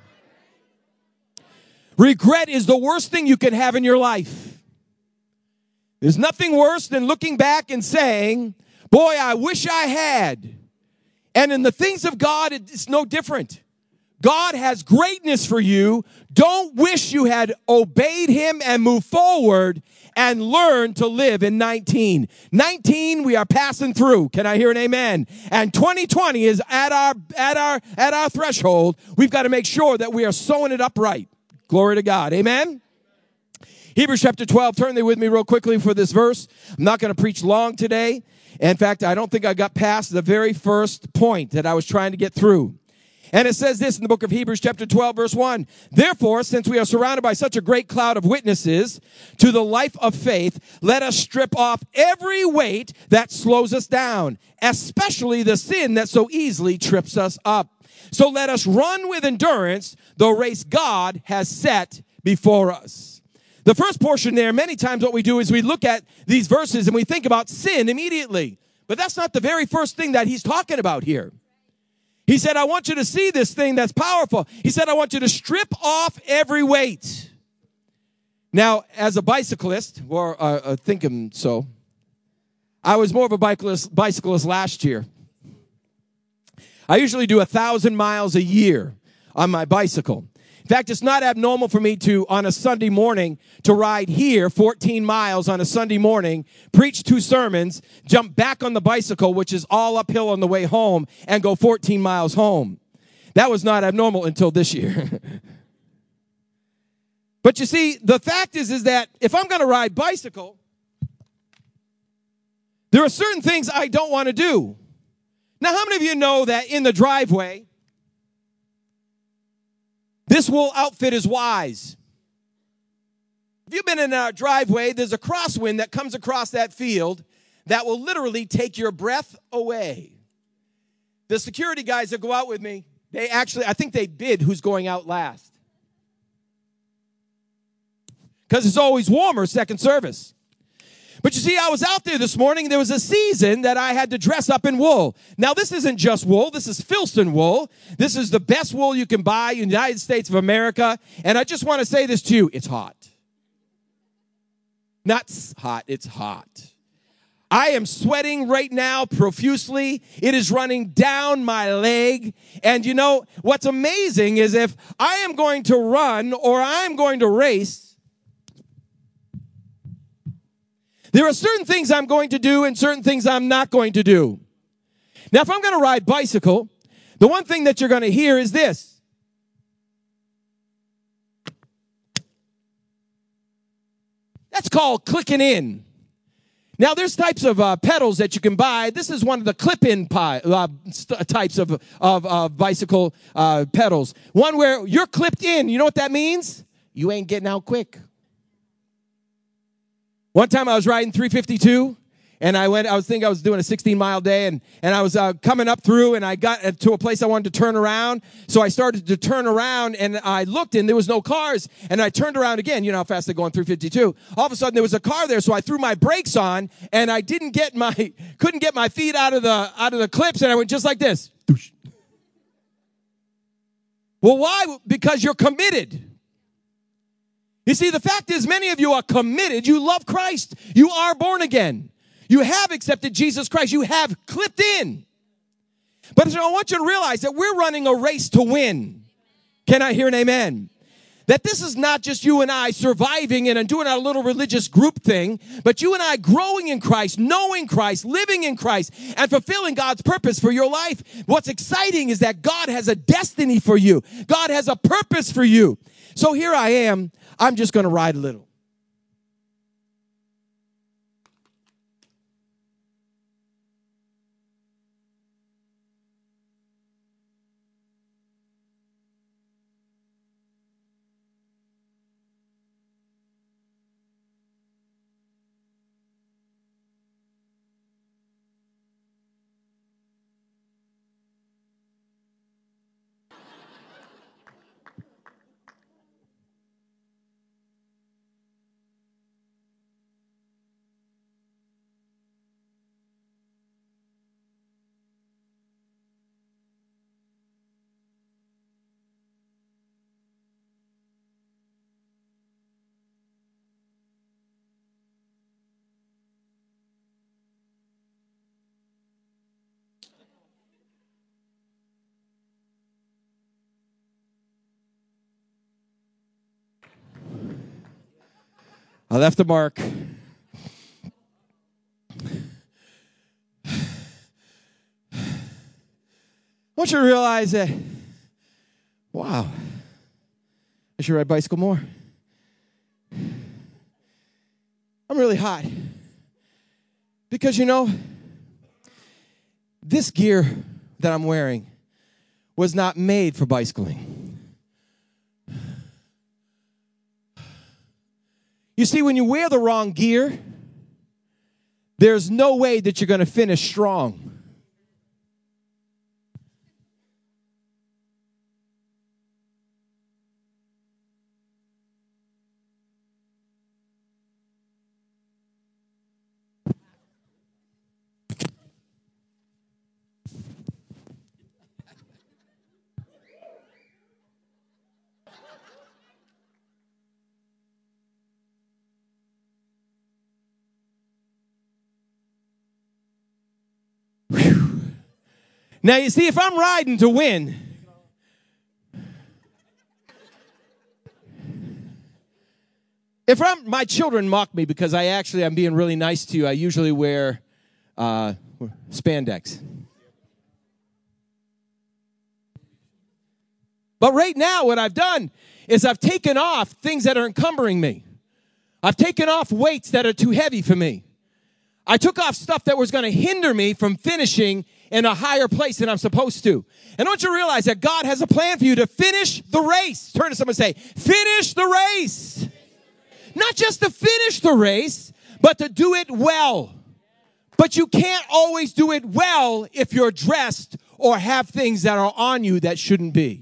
Regret is the worst thing you can have in your life. There's nothing worse than looking back and saying, boy, I wish I had. And in the things of God, it's no different. God has greatness for you. Don't wish you had obeyed him and moved forward and learned to live in nineteen. nineteen, we are passing through. Can I hear an amen? And twenty twenty is at our, at our, at our threshold. We've got to make sure that we are sowing it upright. Glory to God. Amen? Hebrews chapter twelve. Turn there with me real quickly for this verse. I'm not going to preach long today. In fact, I don't think I got past the very first point that I was trying to get through. And it says this in the book of Hebrews chapter twelve, verse one. Therefore, since we are surrounded by such a great cloud of witnesses to the life of faith, let us strip off every weight that slows us down, especially the sin that so easily trips us up. So let us run with endurance the race God has set before us. The first portion there, many times what we do is we look at these verses and we think about sin immediately. But that's not the very first thing that he's talking about here. He said, I want you to see this thing that's powerful. He said, I want you to strip off every weight. Now, as a bicyclist, or uh, uh, thinking so, I was more of a bicyclist, bicyclist last year. I usually do a thousand miles a year on my bicycle. In fact, it's not abnormal for me to, on a Sunday morning, to ride here fourteen miles on a Sunday morning, preach two sermons, jump back on the bicycle, which is all uphill on the way home, and go fourteen miles home. That was not abnormal until this year. But you see, the fact is, is that if I'm going to ride bicycle, there are certain things I don't want to do. Now, how many of you know that in the driveway, this wool outfit is wise? If you've been in our driveway, there's a crosswind that comes across that field that will literally take your breath away. The security guys that go out with me, they actually, I think they bid who's going out last. Because it's always warmer second service. But you see, I was out there this morning. There was a season that I had to dress up in wool. Now, this isn't just wool. This is Filson wool. This is the best wool you can buy in the United States of America. And I just want to say this to you. It's hot. Not hot. It's hot. I am sweating right now profusely. It is running down my leg. And you know, what's amazing is if I am going to run or I'm going to race, there are certain things I'm going to do and certain things I'm not going to do. Now, if I'm going to ride bicycle, the one thing that you're going to hear is this. That's called clicking in. Now, there's types of uh, pedals that you can buy. This is one of the clip-in pi- uh, st- types of, of, of bicycle uh, pedals. One where you're clipped in. You know what that means? You ain't getting out quick. One time I was riding three fifty-two, and I went, I was thinking I was doing a sixteen mile day, and, and I was uh, coming up through, and I got to a place I wanted to turn around. So I started to turn around, and I looked, and there was no cars, and I turned around again. You know how fast they go on three fifty-two. All of a sudden, there was a car there, so I threw my brakes on, and I didn't get my, couldn't get my feet out of the, out of the clips, and I went just like this. Well, why? Because you're committed. You see, the fact is, many of you are committed. You love Christ. You are born again. You have accepted Jesus Christ. You have clipped in. But I want you to realize that we're running a race to win. Can I hear an amen? That this is not just you and I surviving and doing our little religious group thing, but you and I growing in Christ, knowing Christ, living in Christ, and fulfilling God's purpose for your life. What's exciting is that God has a destiny for you. God has a purpose for you. So here I am. I'm just going to ride a little. I left a mark. I want you to realize that, wow, I should ride bicycle more. I'm really hot. Because, you know, this gear that I'm wearing was not made for bicycling. You see, when you wear the wrong gear, there's no way that you're going to finish strong. Now, you see, if I'm riding to win, if I'm, my children mock me because I actually, I'm being really nice to you. I usually wear uh, spandex. But right now, what I've done is I've taken off things that are encumbering me. I've taken off weights that are too heavy for me. I took off stuff that was going to hinder me from finishing in a higher place than I'm supposed to. And don't you realize that God has a plan for you to finish the race? Turn to someone and say, finish the race. Not just to finish the race, but to do it well. But you can't always do it well if you're dressed or have things that are on you that shouldn't be.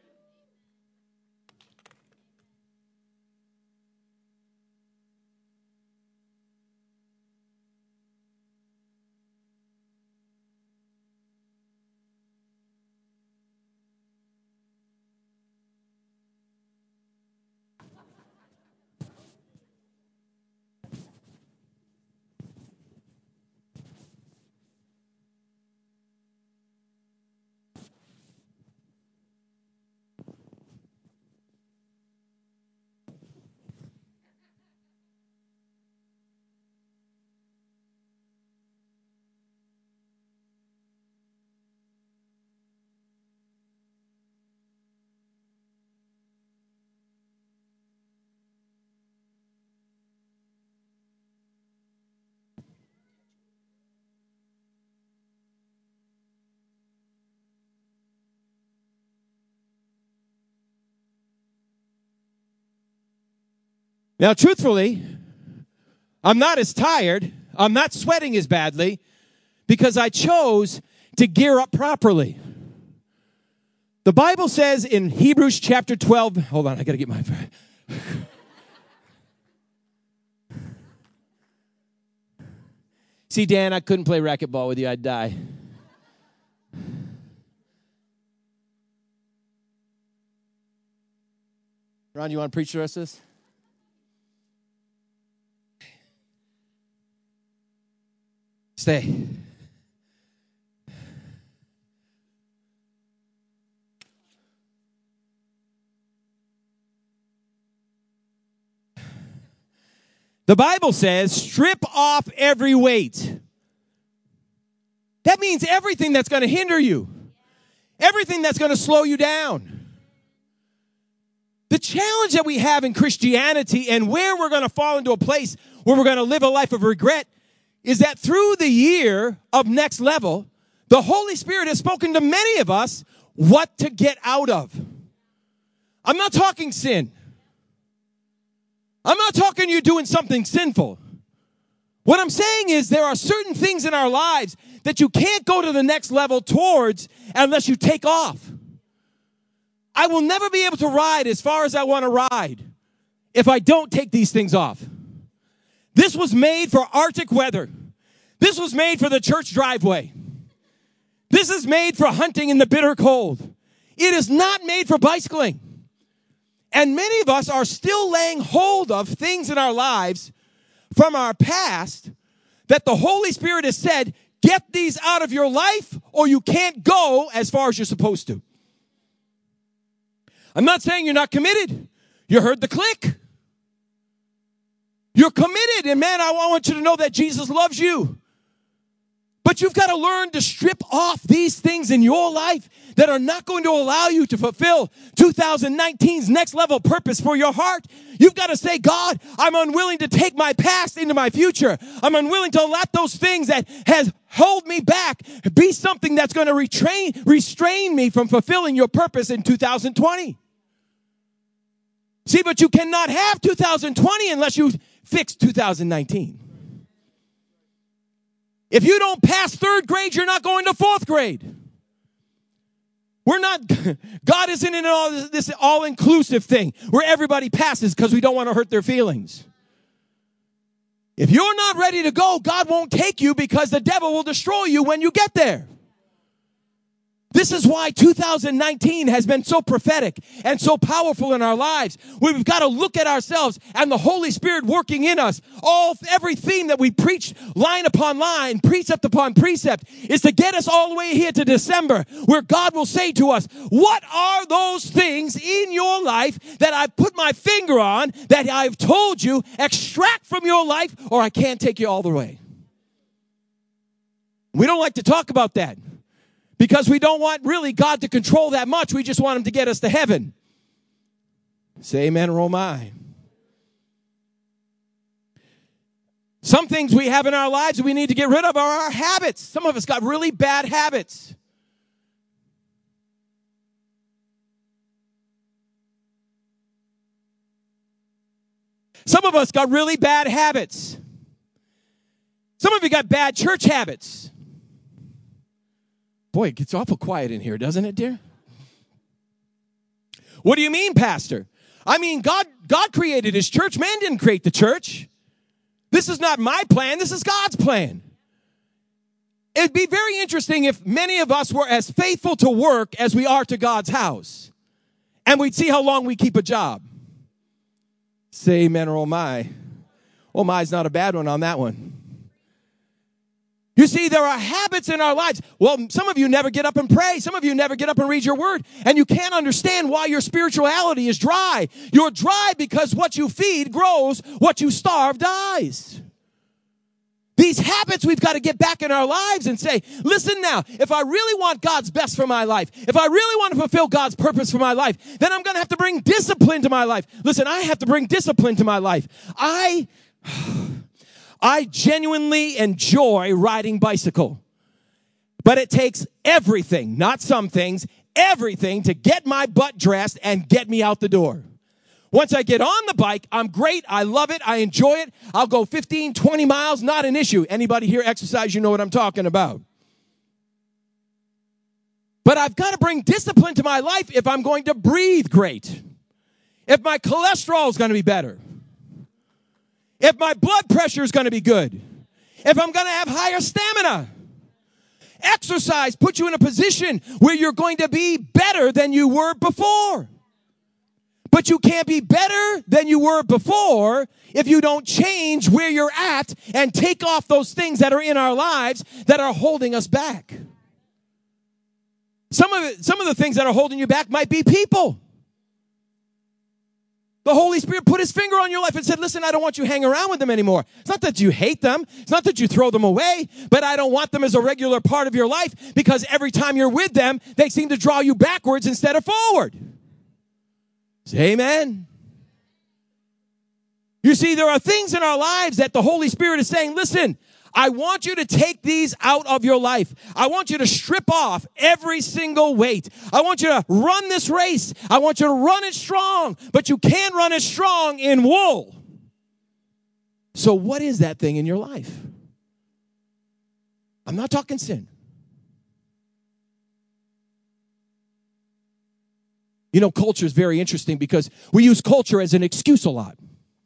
Now, truthfully, I'm not as tired. I'm not sweating as badly because I chose to gear up properly. The Bible says in Hebrews chapter twelve, hold on, I got to get my... See, Dan, I couldn't play racquetball with you. I'd die. Ron, you want to preach the rest of this? Stay. The Bible says, strip off every weight. That means everything that's going to hinder you. Everything that's going to slow you down. The challenge that we have in Christianity and where we're going to fall into a place where we're going to live a life of regret is that through the year of Next Level, the Holy Spirit has spoken to many of us what to get out of. I'm not talking sin. I'm not talking you doing something sinful. What I'm saying is there are certain things in our lives that you can't go to the next level towards unless you take off. I will never be able to ride as far as I want to ride if I don't take these things off. This was made for Arctic weather. This was made for the church driveway. This is made for hunting in the bitter cold. It is not made for bicycling. And many of us are still laying hold of things in our lives from our past that the Holy Spirit has said, get these out of your life or you can't go as far as you're supposed to. I'm not saying you're not committed. You heard the click. You're committed, and man, I want you to know that Jesus loves you. But you've got to learn to strip off these things in your life that are not going to allow you to fulfill two thousand nineteen's next level purpose for your heart. You've got to say, God, I'm unwilling to take my past into my future. I'm unwilling to let those things that has held me back be something that's going to retrain, restrain me from fulfilling your purpose in two thousand twenty. See, but you cannot have two thousand twenty unless you fix two thousand nineteen. If you don't pass third grade, you're not going to fourth grade. We're not, God isn't in all this, this all-inclusive thing where everybody passes because we don't want to hurt their feelings. If you're not ready to go, God won't take you because the devil will destroy you when you get there. This is why two thousand nineteen has been so prophetic and so powerful in our lives. We've got to look at ourselves and the Holy Spirit working in us. All, every theme that we preach line upon line, precept upon precept, is to get us all the way here to December, where God will say to us, what are those things in your life that I've put my finger on, that I've told you, extract from your life, or I can't take you all the way? We don't like to talk about that. Because we don't want really God to control that much. We just want him to get us to heaven. Say amen or oh my. Some things we have in our lives that we need to get rid of are our habits. Some of us got really bad habits. Some of us got really bad habits. Some of you got bad church habits. Boy, it gets awful quiet in here, doesn't it, dear? What do you mean, Pastor? I mean, God, God created his church. Man didn't create the church. This is not my plan. This is God's plan. It'd be very interesting if many of us were as faithful to work as we are to God's house. And we'd see how long we keep a job. Say amen or oh my. Oh my is not a bad one on that one. You see, there are habits in our lives. Well, some of you never get up and pray. Some of you never get up and read your word. And you can't understand why your spirituality is dry. You're dry because what you feed grows, what you starve dies. These habits we've got to get back in our lives and say, listen now, if I really want God's best for my life, if I really want to fulfill God's purpose for my life, then I'm going to have to bring discipline to my life. Listen, I have to bring discipline to my life. I... I genuinely enjoy riding bicycle, but it takes everything, not some things, everything to get my butt dressed and get me out the door. Once I get on the bike, I'm great. I love it. I enjoy it. I'll go fifteen, twenty miles, not an issue. Anybody here exercise, you know what I'm talking about. But I've got to bring discipline to my life if I'm going to breathe great, if my cholesterol is going to be better, if my blood pressure is going to be good, if I'm going to have higher stamina. Exercise puts you in a position where you're going to be better than you were before. But you can't be better than you were before if you don't change where you're at and take off those things that are in our lives that are holding us back. Some of it, some of the things that are holding you back might be people. The Holy Spirit put his finger on your life and said, listen, I don't want you hanging around with them anymore. It's not that you hate them. It's not that you throw them away, but I don't want them as a regular part of your life because every time you're with them, they seem to draw you backwards instead of forward. Say amen. You see, there are things in our lives that the Holy Spirit is saying, listen, I want you to take these out of your life. I want you to strip off every single weight. I want you to run this race. I want you to run it strong, but you can't run it strong in wool. So what is that thing in your life? I'm not talking sin. You know, culture is very interesting because we use culture as an excuse a lot.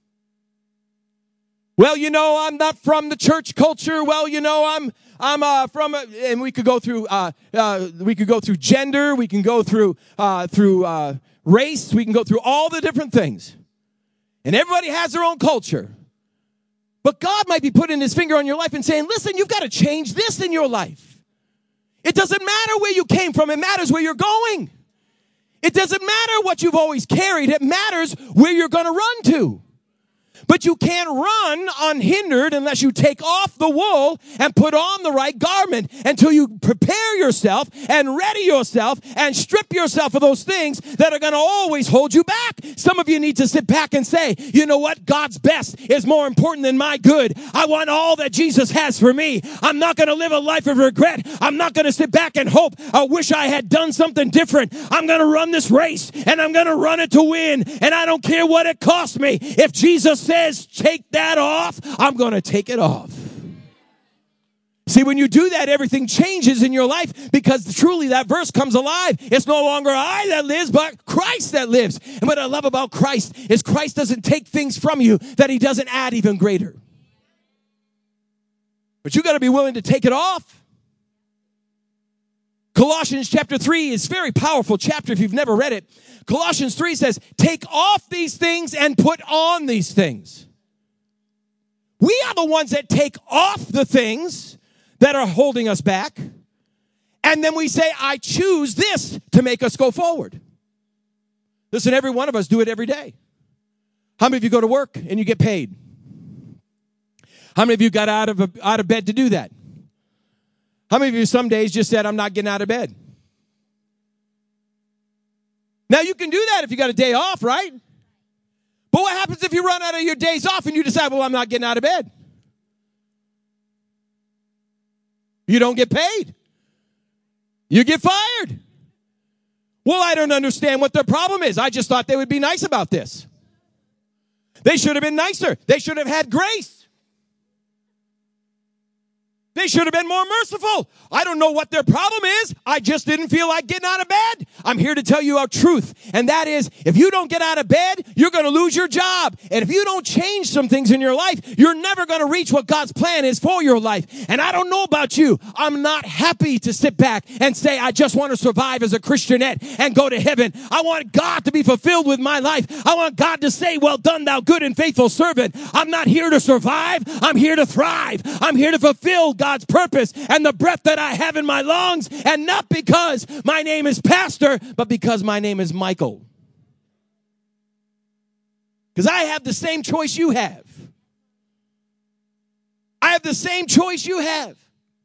Well, you know, I'm not from the church culture. Well, you know, I'm I'm uh, from, a, and we could go through uh, uh, we could go through gender. We can go through uh, through uh, race. We can go through all the different things, and everybody has their own culture. But God might be putting his finger on your life and saying, "Listen, you've got to change this in your life. It doesn't matter where you came from. It matters where you're going. It doesn't matter what you've always carried. It matters where you're going to run to." But you can't run unhindered unless you take off the wool and put on the right garment until you prepare yourself and ready yourself and strip yourself of those things that are going to always hold you back. Some of you need to sit back and say, you know what? God's best is more important than my good. I want all that Jesus has for me. I'm not going to live a life of regret. I'm not going to sit back and hope. I wish I had done something different. I'm going to run this race and I'm going to run it to win. And I don't care what it costs me. If Jesus says, says take that off, I'm going to take it off. See, when you do that, everything changes in your life because truly that verse comes alive. It's no longer I that lives, but Christ that lives. And what I love about Christ is Christ doesn't take things from you that he doesn't add even greater. But you got to be willing to take it off. Colossians chapter three is a very powerful chapter if you've never read it. Colossians three says, take off these things and put on these things. We are the ones that take off the things that are holding us back. And then we say, I choose this to make us go forward. Listen, every one of us do it every day. How many of you go to work and you get paid? How many of you got out of, a, out of bed to do that? How many of you some days just said, I'm not getting out of bed? Now, you can do that if you got a day off, right? But what happens if you run out of your days off and you decide, well, I'm not getting out of bed? You don't get paid. You get fired. Well, I don't understand what their problem is. I just thought they would be nice about this. They should have been nicer. They should have had grace. They should have been more merciful. I don't know what their problem is. I just didn't feel like getting out of bed. I'm here to tell you our truth. And that is, if you don't get out of bed, you're going to lose your job. And if you don't change some things in your life, you're never going to reach what God's plan is for your life. And I don't know about you. I'm not happy to sit back and say, I just want to survive as a Christianette and go to heaven. I want God to be fulfilled with my life. I want God to say, well done, thou good and faithful servant. I'm not here to survive. I'm here to thrive. I'm here to fulfill God's purpose and the breath that I have in my lungs, and not because my name is Pastor, but because my name is Michael. Because I have the same choice you have. I have the same choice you have.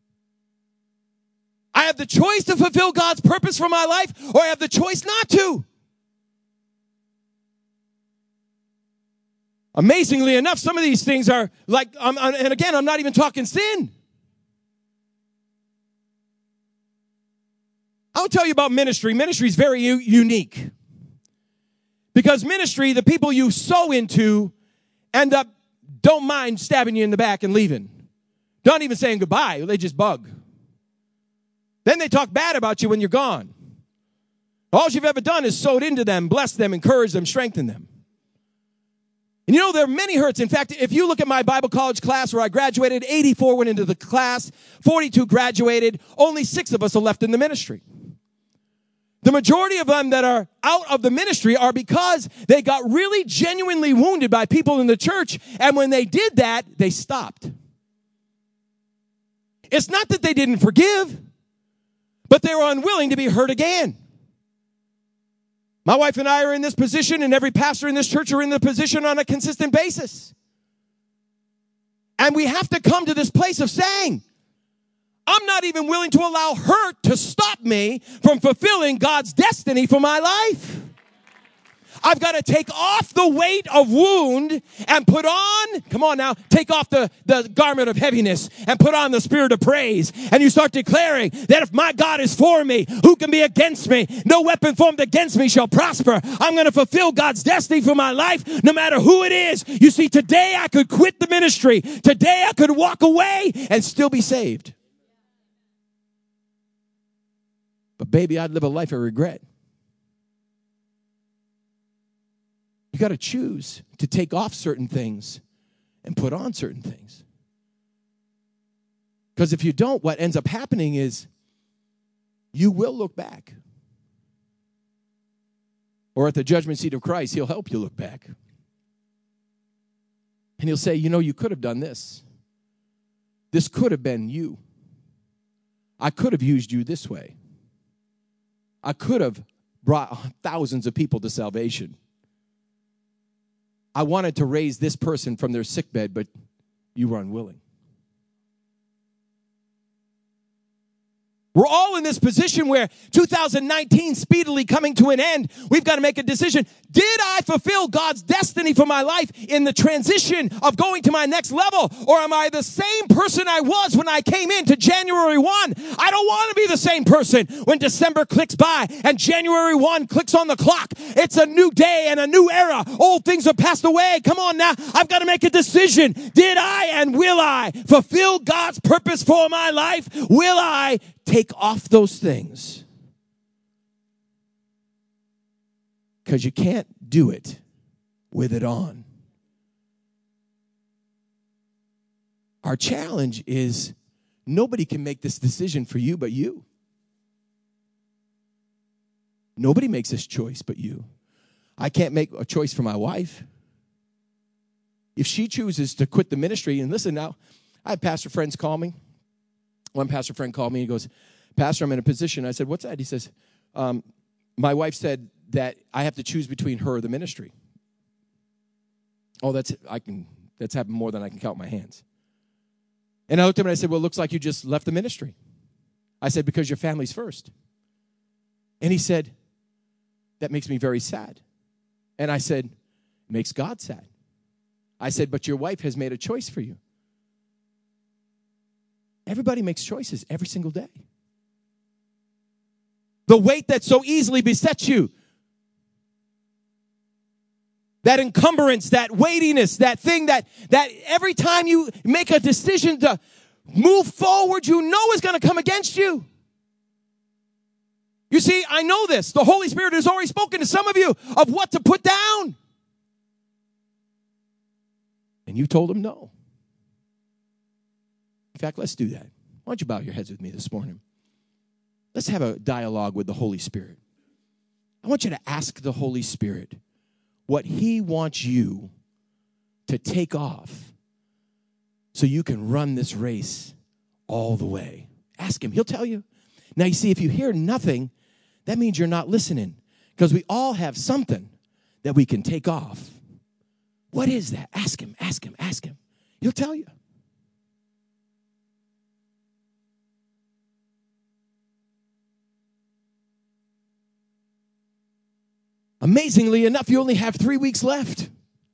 I have the choice to fulfill God's purpose for my life, or I have the choice not to. Amazingly enough, some of these things are like, um, and again, I'm not even talking sin. I'll tell you about ministry. Ministry is very u- unique. Because ministry, the people you sow into end up, don't mind stabbing you in the back and leaving. Don't even saying goodbye. They just bug. Then they talk bad about you when you're gone. All you've ever done is sowed into them, blessed them, encouraged them, strengthened them. And you know, there are many hurts. In fact, if you look at my Bible college class where I graduated, eighty-four went into the class, forty-two graduated, only six of us are left in the ministry. The majority of them that are out of the ministry are because they got really genuinely wounded by people in the church, and when they did that, they stopped. It's not that they didn't forgive, but they were unwilling to be hurt again. My wife and I are in this position, and every pastor in this church are in the position on a consistent basis. And we have to come to this place of saying, I'm not even willing to allow hurt to stop me from fulfilling God's destiny for my life. I've got to take off the weight of wound and put on, come on now, take off the, the garment of heaviness and put on the spirit of praise. And you start declaring that if my God is for me, who can be against me? No weapon formed against me shall prosper. I'm going to fulfill God's destiny for my life, no matter who it is. You see, today I could quit the ministry. Today I could walk away and still be saved. But baby, I'd live a life of regret. You got to choose to take off certain things and put on certain things. Because if you don't, what ends up happening is you will look back. Or at the judgment seat of Christ, he'll help you look back. And he'll say, you know, you could have done this. This could have been you. I could have used you this way. I could have brought thousands of people to salvation. I wanted to raise this person from their sickbed, but you were unwilling. We're all in this position where two thousand nineteen speedily coming to an end. We've got to make a decision. Did I fulfill God's destiny for my life in the transition of going to my next level? Or am I the same person I was when I came into January first? I don't want to be the same person when December clicks by and January first clicks on the clock. It's a new day and a new era. Old things have passed away. Come on now. I've got to make a decision. Did I and will I fulfill God's purpose for my life? Will I take off those things? Because you can't do it with it on. Our challenge is nobody can make this decision for you but you. Nobody makes this choice but you. I can't make a choice for my wife. If she chooses to quit the ministry, and listen now, I have pastor friends call me. One pastor friend called me and he goes, Pastor, I'm in a position. I said, what's that? He says, um, my wife said that I have to choose between her or the ministry. Oh, that's I can. That's happened more than I can count my hands. And I looked at him and I said, well, it looks like you just left the ministry. I said, because your family's first. And he said, that makes me very sad. And I said, it makes God sad. I said, but your wife has made a choice for you. Everybody makes choices every single day. The weight that so easily besets you, that encumbrance, that weightiness, that thing that, that every time you make a decision to move forward, you know is going to come against you. You see, I know this. The Holy Spirit has already spoken to some of you of what to put down. And you told him no. In fact, let's do that. Why don't you bow your heads with me this morning? Let's have a dialogue with the Holy Spirit. I want you to ask the Holy Spirit what he wants you to take off so you can run this race all the way. Ask him. He'll tell you. Now, you see, if you hear nothing, that means you're not listening, because we all have something that we can take off. What is that? Ask him, ask him, ask him. He'll tell you. Amazingly enough, you only have three weeks left.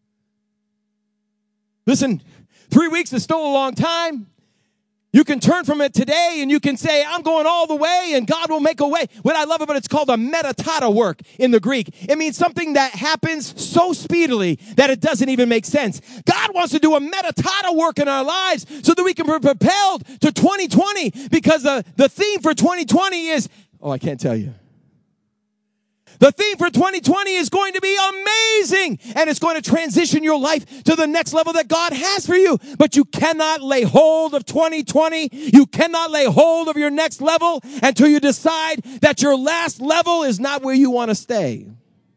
Listen, three weeks is still a long time. You can turn from it today and you can say, I'm going all the way and God will make a way. What I love about it, it's called a metatata work in the Greek. It means something that happens so speedily that it doesn't even make sense. God wants to do a metatata work in our lives so that we can be propelled to twenty twenty, because the, the theme for twenty twenty is, oh, I can't tell you. The theme for twenty twenty is going to be amazing, and it's going to transition your life to the next level that God has for you. But you cannot lay hold of twenty twenty. You cannot lay hold of your next level until you decide that your last level is not where you want to stay.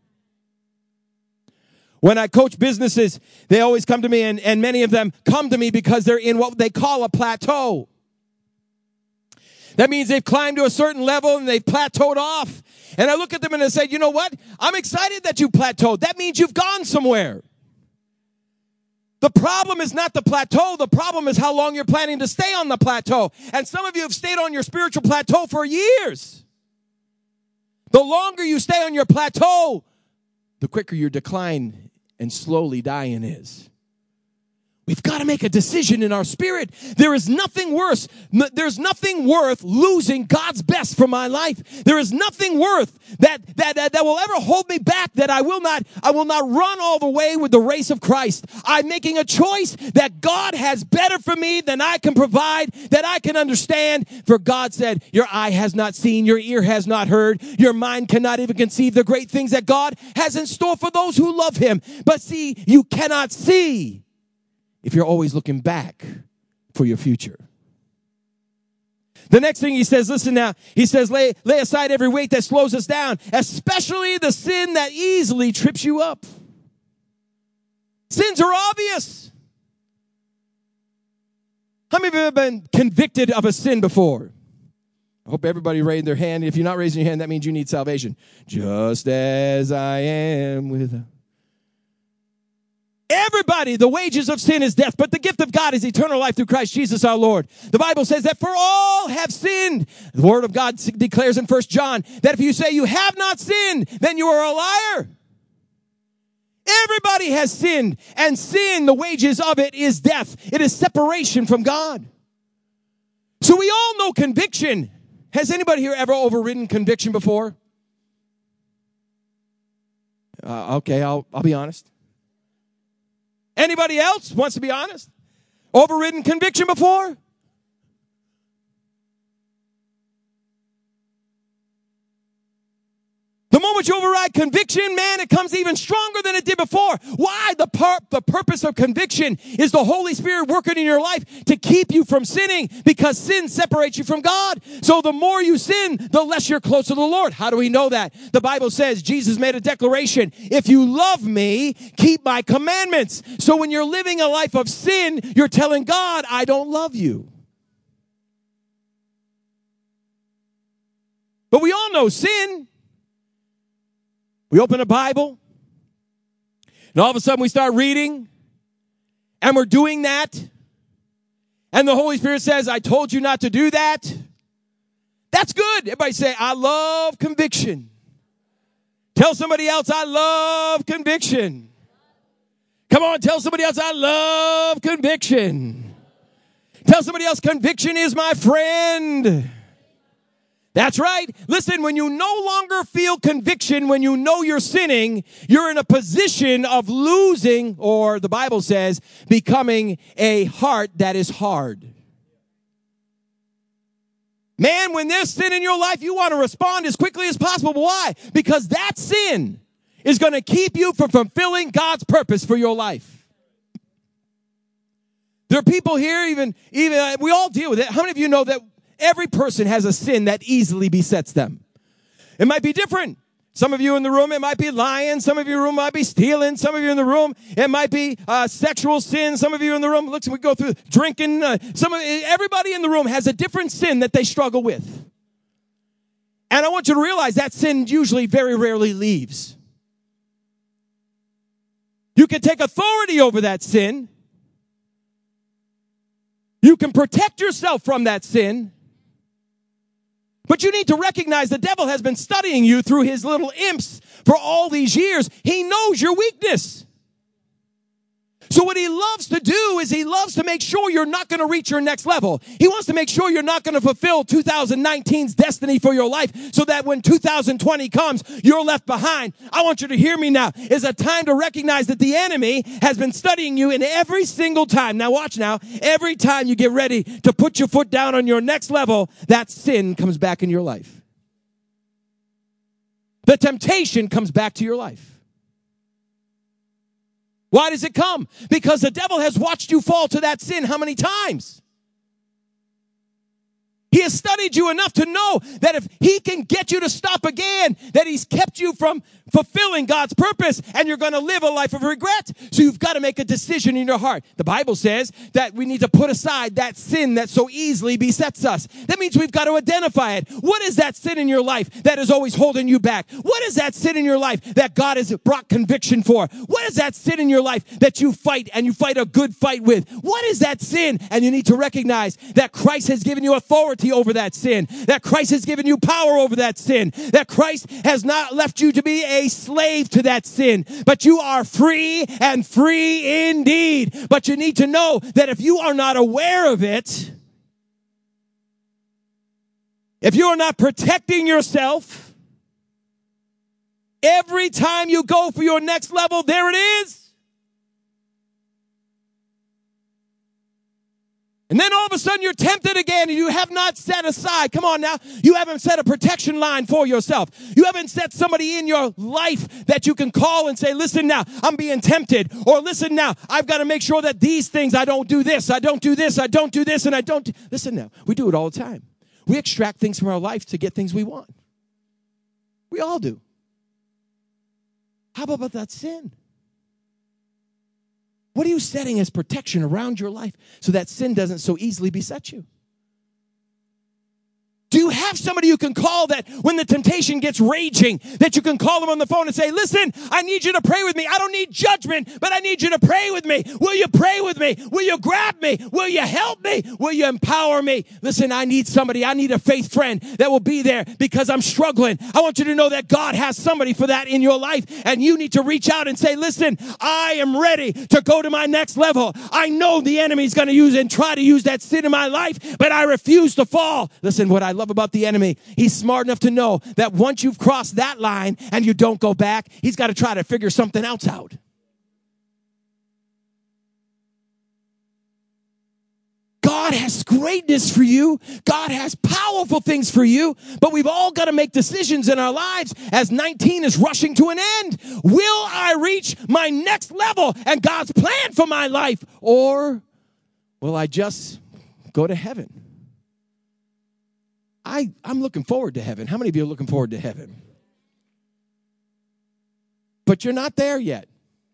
When I coach businesses, they always come to me, and, and many of them come to me because they're in what they call a plateau. That means they've climbed to a certain level and they've plateaued off. And I look at them and I say, you know what? I'm excited that you plateaued. That means you've gone somewhere. The problem is not the plateau. The problem is how long you're planning to stay on the plateau. And some of you have stayed on your spiritual plateau for years. The longer you stay on your plateau, the quicker your decline and slowly dying is. We've got to make a decision in our spirit. There is nothing worse. There's nothing worth losing God's best for my life. There is nothing worth that, that, that, that will ever hold me back, that I will not, I will not run all the way with the race of Christ. I'm making a choice that God has better for me than I can provide, that I can understand. For God said, your eye has not seen, your ear has not heard, your mind cannot even conceive the great things that God has in store for those who love him. But see, you cannot see if you're always looking back for your future. The next thing he says, listen now, he says, lay, lay aside every weight that slows us down, especially the sin that easily trips you up. Sins are obvious. How many of you have been convicted of a sin before? I hope everybody raised their hand. If you're not raising your hand, that means you need salvation. Just as I am with a... Everybody, the wages of sin is death, but the gift of God is eternal life through Christ Jesus our Lord. The Bible says that for all have sinned. The Word of God declares in First John that if you say you have not sinned, then you are a liar. Everybody has sinned, and sin, the wages of it is death. It is separation from God. So we all know conviction. Has anybody here ever overridden conviction before? Uh, okay, I'll, I'll be honest. Anybody else wants to be honest? Overridden conviction before? The moment you override conviction, man, it comes even stronger than it did before. Why? The par- the purpose of conviction is the Holy Spirit working in your life to keep you from sinning, because sin separates you from God. So the more you sin, the less you're close to the Lord. How do we know that? The Bible says, Jesus made a declaration, if you love me, keep my commandments. So when you're living a life of sin, you're telling God, I don't love you. But we all know sin. We open a Bible, and all of a sudden we start reading, and we're doing that, and the Holy Spirit says, I told you not to do that. That's good. Everybody say, I love conviction. Tell somebody else, I love conviction. Come on, tell somebody else, I love conviction. Tell somebody else, conviction is my friend. That's right. Listen, when you no longer feel conviction, when you know you're sinning, you're in a position of losing, or the Bible says, becoming a heart that is hard. Man, when there's sin in your life, you want to respond as quickly as possible. Why? Because that sin is going to keep you from fulfilling God's purpose for your life. There are people here, even, even uh, we all deal with it. How many of you know that every person has a sin that easily besets them? It might be different. Some of you in the room, it might be lying. Some of you in the room might be stealing. Some of you in the room, it might be uh, sexual sin. Some of you in the room, looks we go through drinking. Uh, some of everybody in the room has a different sin that they struggle with. And I want you to realize that sin usually very rarely leaves. You can take authority over that sin. You can protect yourself from that sin. But you need to recognize the devil has been studying you through his little imps for all these years. He knows your weakness. So what he loves to do is he loves to make sure you're not going to reach your next level. He wants to make sure you're not going to fulfill two thousand nineteen's destiny for your life so that when two thousand twenty comes, you're left behind. I want you to hear me now. It's a time to recognize that the enemy has been studying you in every single time. Now watch now. Every time you get ready to put your foot down on your next level, that sin comes back in your life. The temptation comes back to your life. Why does it come? Because the devil has watched you fall to that sin how many times? He has studied you enough to know that if he can get you to stop again, that he's kept you from fulfilling God's purpose and you're going to live a life of regret. So you've got to make a decision in your heart. The Bible says that we need to put aside that sin that so easily besets us. That means we've got to identify it. What is that sin in your life that is always holding you back? What is that sin in your life that God has brought conviction for? What is that sin in your life that you fight and you fight a good fight with? What is that sin? And you need to recognize that Christ has given you authority over that sin, that Christ has given you power over that sin, that Christ has not left you to be a slave to that sin, but you are free and free indeed. But you need to know that if you are not aware of it, if you are not protecting yourself, every time you go for your next level, there it is. And then all of a sudden you're tempted again and you have not set aside. Come on now. You haven't set a protection line for yourself. You haven't set somebody in your life that you can call and say, listen now, I'm being tempted. Or listen now, I've got to make sure that these things, I don't do this, I don't do this, I don't do this, and I don't do. Listen now, we do it all the time. We extract things from our life to get things we want. We all do. How about that sin? What are you setting as protection around your life so that sin doesn't so easily beset you? Do you have somebody you can call that when the temptation gets raging, that you can call them on the phone and say, listen, I need you to pray with me. I don't need judgment, but I need you to pray with me. Will you pray with me? Will you grab me? Will you help me? Will you empower me? Listen, I need somebody. I need a faith friend that will be there because I'm struggling. I want you to know that God has somebody for that in your life, and you need to reach out and say, listen, I am ready to go to my next level. I know the enemy's going to use and try to use that sin in my life, but I refuse to fall. Listen, what I love about the enemy, he's smart enough to know that once you've crossed that line and you don't go back, he's got to try to figure something else out. God has greatness for you. God has powerful things for you, but we've all got to make decisions in our lives as nineteen is rushing to an end. Will I reach my next level and God's plan for my life, or will I just go to heaven? I, I'm looking forward to heaven. How many of you are looking forward to heaven? But you're not there yet.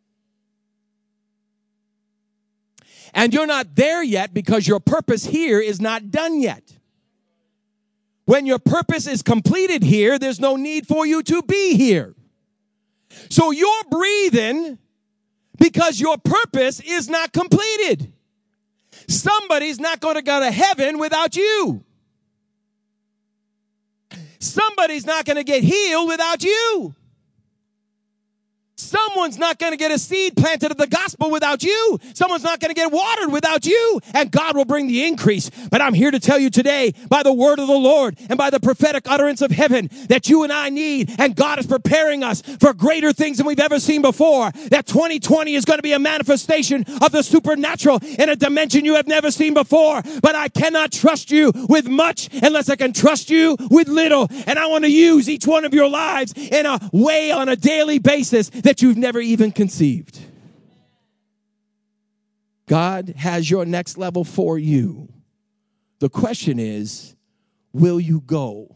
And you're not there yet because your purpose here is not done yet. When your purpose is completed here, there's no need for you to be here. So you're breathing because your purpose is not completed. Somebody's not going to go to heaven without you. Somebody's not going to get healed without you. Someone's not going to get a seed planted of the gospel without you. Someone's not going to get watered without you. And God will bring the increase. But I'm here to tell you today, by the word of the Lord and by the prophetic utterance of heaven, that you and I need, and God is preparing us for greater things than we've ever seen before. That twenty twenty is going to be a manifestation of the supernatural in a dimension you have never seen before. But I cannot trust you with much unless I can trust you with little. And I want to use each one of your lives in a way on a daily basis that you've never even conceived. God has your next level for you. The question is, will you go?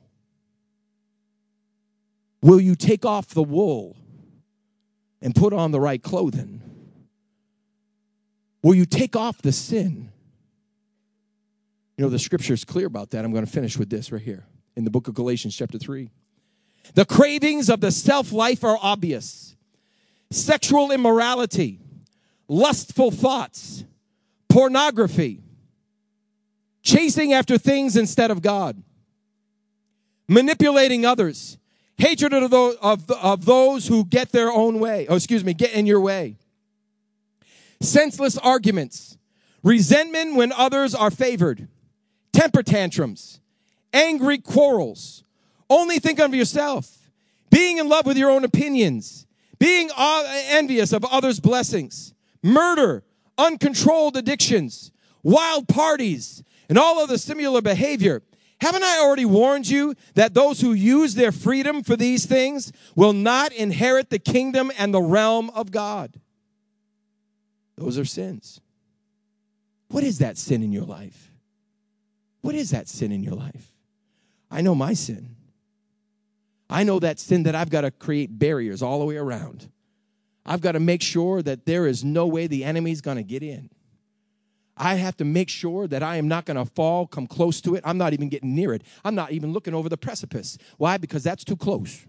Will you take off the wool and put on the right clothing? Will you take off the sin? You know, the scripture is clear about that. I'm going to finish with this right here in the book of Galatians chapter three. The cravings of the self-life are obvious. Sexual immorality, lustful thoughts, pornography, chasing after things instead of God, manipulating others, hatred of those, of, of those who get their own way, oh, excuse me, get in your way, senseless arguments, resentment when others are favored, temper tantrums, angry quarrels, only think of yourself, being in love with your own opinions, being envious of others' blessings, murder, uncontrolled addictions, wild parties, and all other similar behavior. Haven't I already warned you that those who use their freedom for these things will not inherit the kingdom and the realm of God? Those are sins. What is that sin in your life? What is that sin in your life? I know my sin. I know that sin that I've got to create barriers all the way around. I've got to make sure that there is no way the enemy's going to get in. I have to make sure that I am not going to fall, come close to it. I'm not even getting near it. I'm not even looking over the precipice. Why? Because that's too close.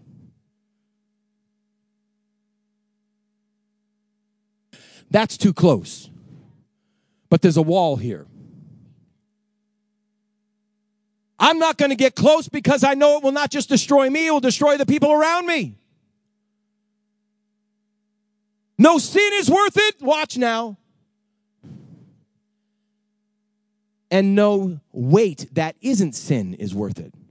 That's too close. But there's a wall here. I'm not going to get close because I know it will not just destroy me, it will destroy the people around me. No sin is worth it. Watch now. And no weight that isn't sin is worth it.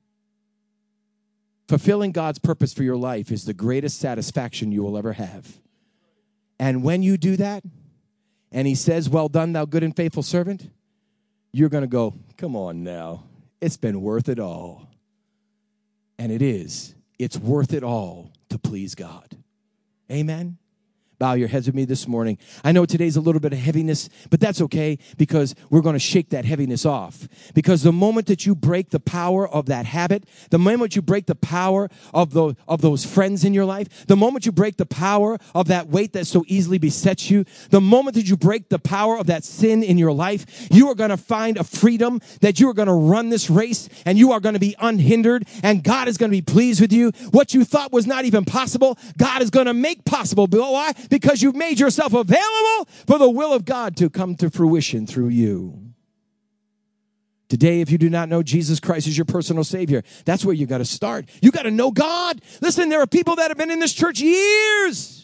Fulfilling God's purpose for your life is the greatest satisfaction you will ever have. And when you do that, and he says, well done, thou good and faithful servant, you're going to go, come on now. It's been worth it all. And it is. It's worth it all to please God. Amen. Bow your heads with me this morning. I know today's a little bit of heaviness, but that's okay because we're going to shake that heaviness off. Because the moment that you break the power of that habit, the moment you break the power of the, of those friends in your life, the moment you break the power of that weight that so easily besets you, the moment that you break the power of that sin in your life, you are going to find a freedom that you are going to run this race and you are going to be unhindered and God is going to be pleased with you. What you thought was not even possible, God is going to make possible. Why? Because you've made yourself available for the will of God to come to fruition through you. Today, if you do not know Jesus Christ as your personal Savior, that's where you got to start. You got to know God. Listen, there are people that have been in this church years.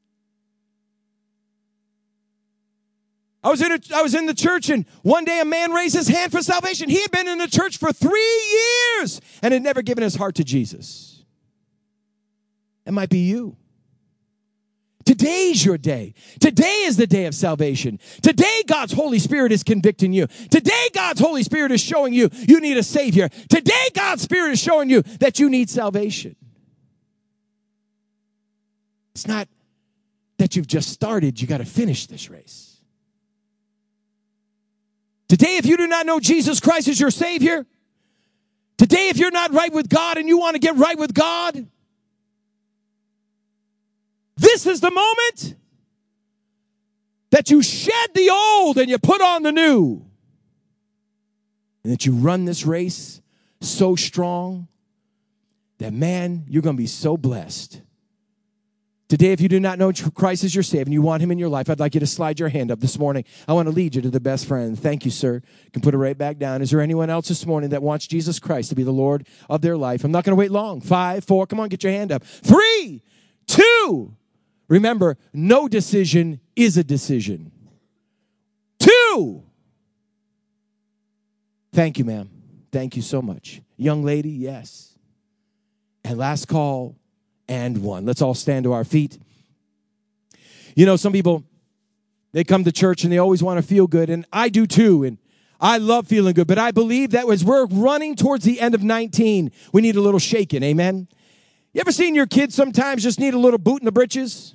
I was in a, I was in the church, and one day a man raised his hand for salvation. He had been in the church for three years and had never given his heart to Jesus. It might be you. Today's your day. Today is the day of salvation. Today, God's Holy Spirit is convicting you. Today, God's Holy Spirit is showing you you need a Savior. Today, God's Spirit is showing you that you need salvation. It's not that you've just started. You got to finish this race. Today, if you do not know Jesus Christ as your Savior, today, if you're not right with God and you want to get right with God, this is the moment that you shed the old and you put on the new. And that you run this race so strong that, man, you're going to be so blessed Today, if you do not know Christ as your Savior and you want him in your life, I'd like you to slide your hand up this morning. I want to lead you to the best friend. Thank you, sir. You can put it right back down. Is there anyone else this morning that wants Jesus Christ to be the Lord of their life? I'm not going to wait long. Five, four, come on, get your hand up. Three, two. Remember, no decision is a decision. Two. Thank you, ma'am. Thank you so much. Young lady, yes. And last call. And one. Let's all stand to our feet. You know, some people, they come to church and they always want to feel good, and I do too, and I love feeling good, but I believe that as we're running towards the end of nineteen, we need a little shaking, amen? You ever seen your kids sometimes just need a little boot in the britches?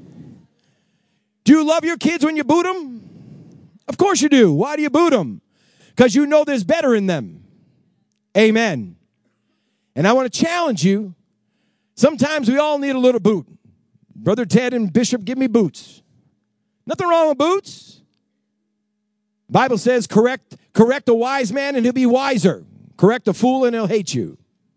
Do you love your kids when you boot them? Of course you do. Why do you boot them? Because you know there's better in them. Amen. And I want to challenge you. Sometimes we all need a little boot. Brother Ted and Bishop, give me boots. Nothing wrong with boots. Bible says correct, correct a wise man and he'll be wiser. Correct a fool and he'll hate you.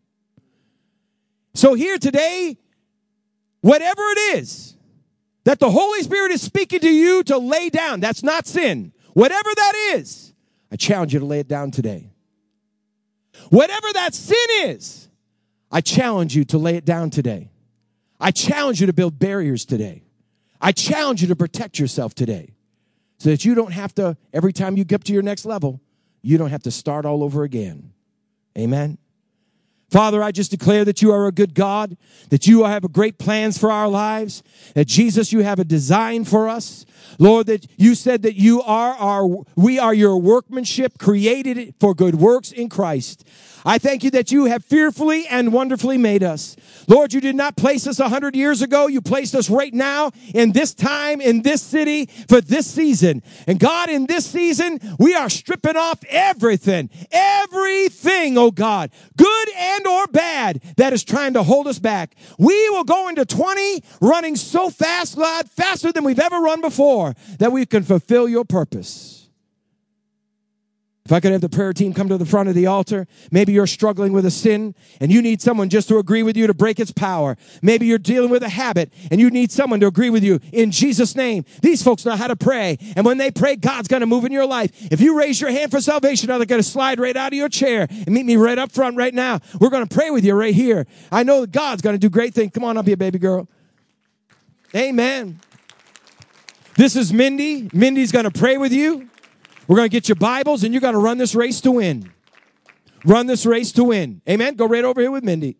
So here today, whatever it is that the Holy Spirit is speaking to you to lay down, that's not sin. Whatever that is, I challenge you to lay it down today. Whatever that sin is, I challenge you to lay it down today. I challenge you to build barriers today. I challenge you to protect yourself today so that you don't have to, every time you get to your next level, you don't have to start all over again. Amen. Father, I just declare that you are a good God, that you have great plans for our lives, that Jesus, you have a design for us. Lord, that you said that you are our, we are your workmanship, created for good works in Christ. I thank you that you have fearfully and wonderfully made us. Lord, you did not place us a hundred years ago. You placed us right now in this time, in this city, for this season. And God, in this season, we are stripping off everything, everything, oh God, good and or bad, that is trying to hold us back. We will go into twenty running so fast, God, faster than we've ever run before, that we can fulfill your purpose. If I could have the prayer team come to the front of the altar. Maybe you're struggling with a sin and you need someone just to agree with you to break its power. Maybe you're dealing with a habit and you need someone to agree with you in Jesus' name. These folks know how to pray. And when they pray, God's going to move in your life. If you raise your hand for salvation, now they're going to slide right out of your chair and meet me right up front right now. We're going to pray with you right here. I know that God's going to do great things. Come on up here, baby girl. Amen. This is Mindy. Mindy's going to pray with you. We're going to get your Bibles, and you're going to run this race to win. Run this race to win. Amen? Go right over here with Mindy.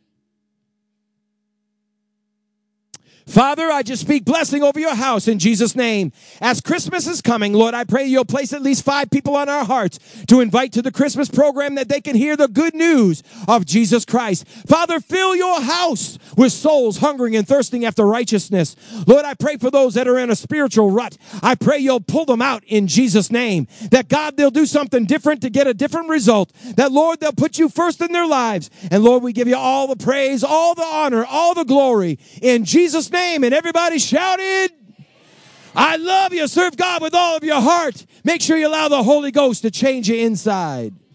Father, I just speak blessing over your house in Jesus' name. As Christmas is coming, Lord, I pray you'll place at least five people on our hearts to invite to the Christmas program that they can hear the good news of Jesus Christ. Father, fill your house with souls hungering and thirsting after righteousness. Lord, I pray for those that are in a spiritual rut. I pray you'll pull them out in Jesus' name. That God, they'll do something different to get a different result. That, Lord, they'll put you first in their lives. And Lord, we give you all the praise, all the honor, all the glory in Jesus' name. And everybody shouted, I love you. Serve God with all of your heart. Make sure you allow the Holy Ghost to change you inside.